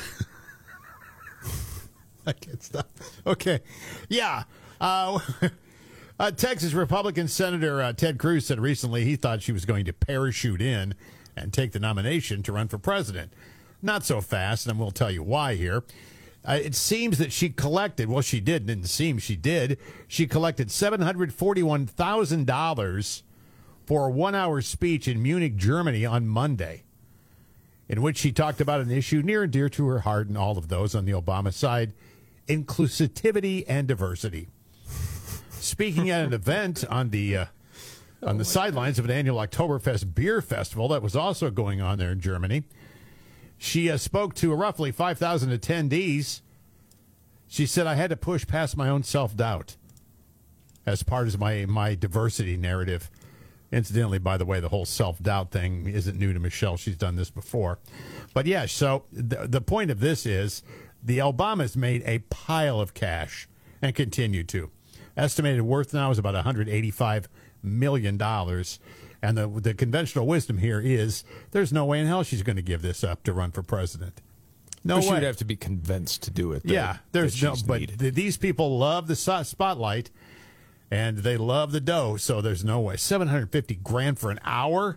I can't stop. Okay. Yeah. Uh, uh, Texas Republican Senator uh, Ted Cruz said recently he thought she was going to parachute in and take the nomination to run for president. Not so fast, and we'll tell you why here. Uh, it seems that she collected, well, she did, didn't seem, she did. She collected seven hundred forty-one thousand dollars for a one-hour speech in Munich, Germany on Monday. in which she talked about an issue near and dear to her heart and all of those on the Obama side, inclusivity and diversity. Speaking at an event on the uh, on the sidelines of an annual Oktoberfest beer festival that was also going on there in Germany, she uh, spoke to roughly five thousand attendees. She said, I had to push past my own self-doubt as part of my, my diversity narrative. Incidentally, by the way, the whole self-doubt thing isn't new to Michelle. She's done this before. But, yeah, so the, the point of this is the Obamas made a pile of cash and continue to. Estimated worth now is about one hundred eighty-five million dollars. And the, the conventional wisdom here is there's no way in hell she's going to give this up to run for president. No
well,
way.
She would have to be convinced to do it. That,
yeah, there's
that
no, but th- these people love the so- spotlight, and they love the dough. So there's no way. seven hundred fifty grand for an hour.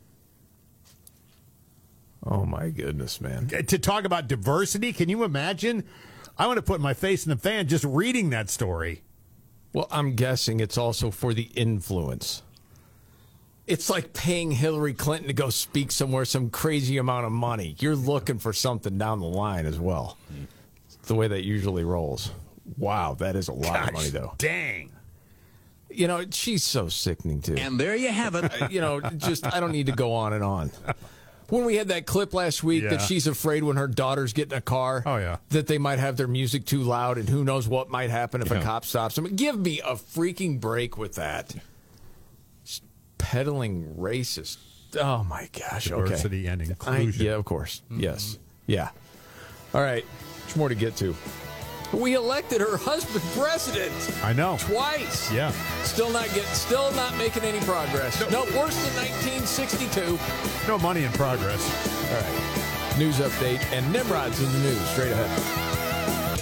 Oh my goodness, man!
To talk about diversity, can you imagine? I want to put my face in the fan just reading that story.
Well, I'm guessing it's also for the influence. It's like paying Hillary Clinton to go speak somewhere, some crazy amount of money. You're looking for something down the line as well. It's the way that usually rolls. Wow, that is a lot
Gosh,
of money, though.
Dang.
You know, she's so sickening, too.
And there you have it.
Uh, you know, just, I don't need to go on and on. When we had that clip last week
Yeah.
that she's afraid when her daughters get in a car
Oh, yeah.
that they might have their music too loud and who knows what might happen if
Yeah.
a cop stops them. Give me a freaking break with that. Peddling racist. Oh, my gosh.
Diversity
okay.
and
I,
inclusion.
yeah, of course.
Mm-hmm.
Yes. Yeah. All right. There's more to get to. We elected her husband president.
I know.
Twice.
Yeah.
Still not getting, still not making any progress. No, worse than nineteen sixty-two.
No money in progress.
All right. News update and Nimrod's in the news. Straight ahead.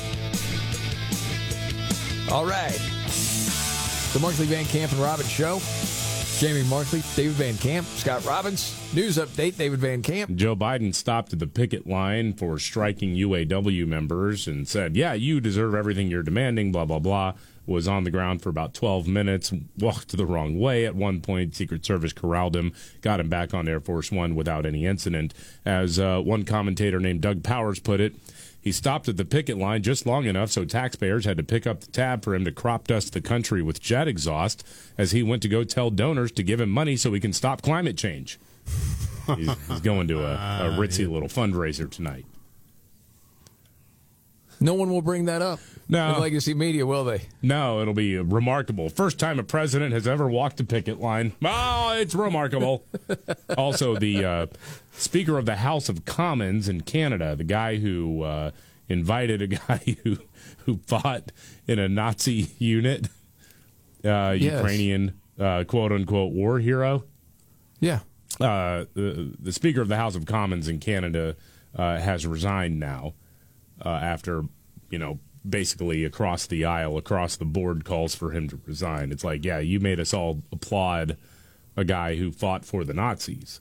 All right. The Markley, Van Camp, and Robbins Show. Jamie Markley, David Van Camp, Scott Robbins. News update, David Van Camp.
Joe Biden stopped at the picket line for striking U A W members and said, yeah, you deserve everything you're demanding, blah, blah, blah. Was on the ground for about twelve minutes, walked the wrong way. At one point, Secret Service corralled him, got him back on Air Force One without any incident. As uh, one commentator named Doug Powers put it, he stopped at the picket line just long enough so taxpayers had to pick up the tab for him to crop dust the country with jet exhaust as he went to go tell donors to give him money so he can stop climate change. He's, he's going to a, a ritzy little fundraiser tonight.
No one will bring that up.
No.
In legacy media, will they?
No, it'll be remarkable. First time a president has ever walked a picket line. Oh, it's remarkable. Also, the uh, Speaker of the House of Commons in Canada, the guy who uh, invited a guy who, who fought in a Nazi unit, uh,
Yes.
Ukrainian uh, quote-unquote war hero.
Yeah.
Uh, the, the Speaker of the House of Commons in Canada uh, has resigned now uh, after, you know, basically across the aisle, across the board calls for him to resign. It's like, yeah, you made us all applaud a guy who fought for the Nazis.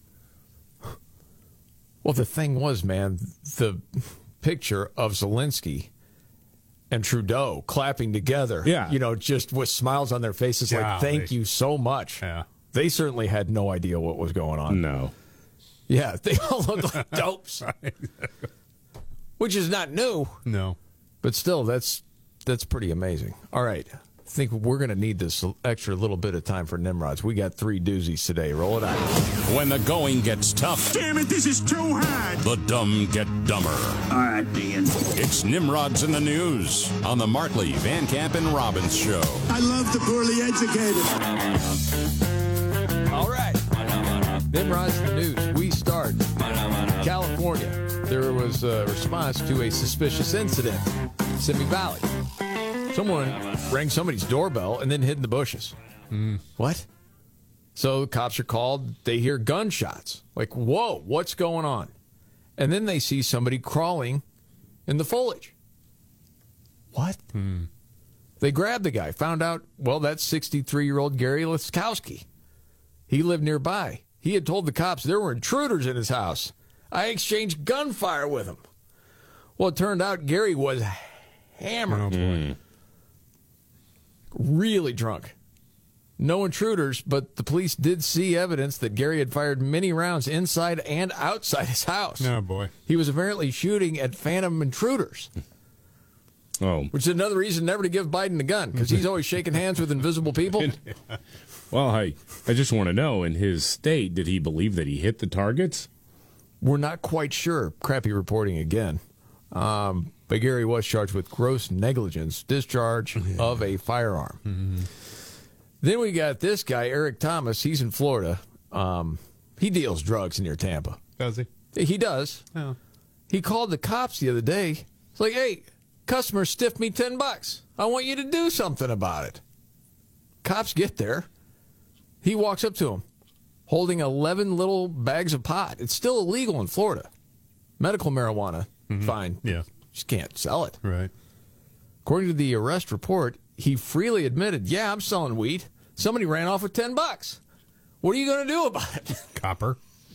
Well, the thing was, man, the picture of Zelensky and Trudeau clapping together,
Yeah.
you know, just with smiles on their faces,
Yeah,
like, thank
they-
you so much.
Yeah.
They certainly had no idea what was going on.
No.
Yeah, they all look like dopes, which is not new.
No.
But still, that's that's pretty amazing. All right. I think we're going to need this extra little bit of time for Nimrods. We got three doozies today. Roll it out.
When the going gets tough,
Damn it, this is too hard.
the dumb get dumber.
All right, Ian.
It's Nimrods in the News on the Markley, Van Camp, and Robbins Show.
I love the poorly educated.
All right. Nimrods in the News. We start. California. There was a response to a suspicious incident in Simi Valley. Someone rang somebody's doorbell and then hid in the bushes.
Mm.
What? So cops are called. They hear gunshots. Like, whoa, what's going on? And then they see somebody crawling in the foliage. What?
Mm.
They grabbed the guy. Found out, well, that's sixty-three-year-old Gary Laskowski. He lived nearby. He had told the cops there were intruders in his house. I exchanged gunfire with him. Well, it turned out Gary was hammered.
Oh, boy.
Really drunk. No intruders, but the police did see evidence that Gary had fired many rounds inside and outside his house.
Oh, boy.
He was apparently shooting at phantom intruders.
Oh.
Which is another reason never to give Biden a gun, because he's always shaking hands with invisible people.
Well, I, I just want to know, in his state, did he believe that he hit the targets?
We're not quite sure. Crappy reporting again. Um, but Gary was charged with gross negligence, discharge yeah. of a firearm.
Mm-hmm.
Then we got this guy, Eric Thomas. He's in Florida. Um, he deals drugs near Tampa.
Does he?
He does.
Oh.
He called the cops the other day. It's like, hey, customer stiffed me ten bucks. I want you to do something about it. Cops get there. He walks up to him, holding eleven little bags of pot. It's still illegal in Florida. Medical marijuana,
mm-hmm.
fine.
Yeah.
Just can't sell it.
Right.
According to the arrest report, he freely admitted, yeah, I'm selling weed. Somebody ran off with ten bucks. What are you going to do about it?
Copper.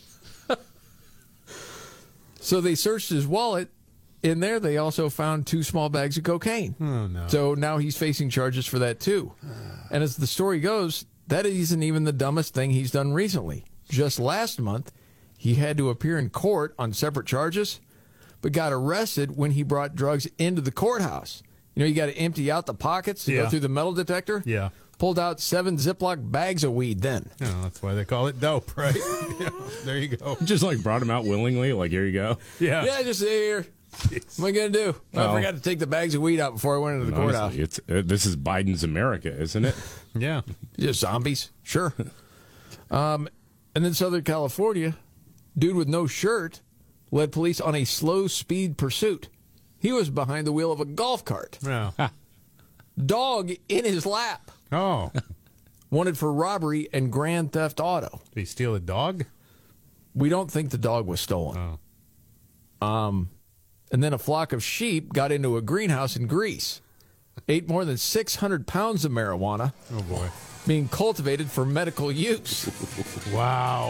So they searched his wallet. In there, they also found two small bags of cocaine.
Oh, no.
So now he's facing charges for that, too. And as the story goes, that isn't even the dumbest thing he's done recently. Just last month, he had to appear in court on separate charges, but got arrested when he brought drugs into the courthouse. You know, you got to empty out the pockets to
Yeah.
go through the metal detector.
Yeah.
Pulled out seven Ziploc bags of weed then.
Oh, that's why they call it dope, right? Yeah, there you go.
Just like brought him out willingly, like, here you go.
Yeah.
Yeah, just here. What am I going to do?
Well,
I forgot to take the bags of weed out before I went into the
Honestly,
courthouse.
It's, uh, this is Biden's America, isn't it?
Yeah.
Just zombies. Sure. Um, and then Southern California, dude with no shirt led police on a slow speed pursuit. He was behind the wheel of a golf cart.
Yeah.
Dog in his lap.
Oh.
Wanted for robbery and grand theft auto.
Did he steal a dog?
We don't think the dog was stolen.
Oh.
Um, and then a flock of sheep got into a greenhouse in Greece. Ate more than six hundred pounds of marijuana.
Oh, boy.
Being cultivated for medical use.
Wow.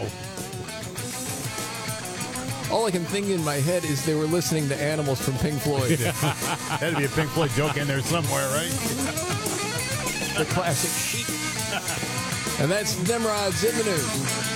All I can think in my head is they were listening to Animals from Pink Floyd.
That'd be a Pink Floyd joke in there somewhere, right?
The classic sheep. And that's Nimrod's in the news.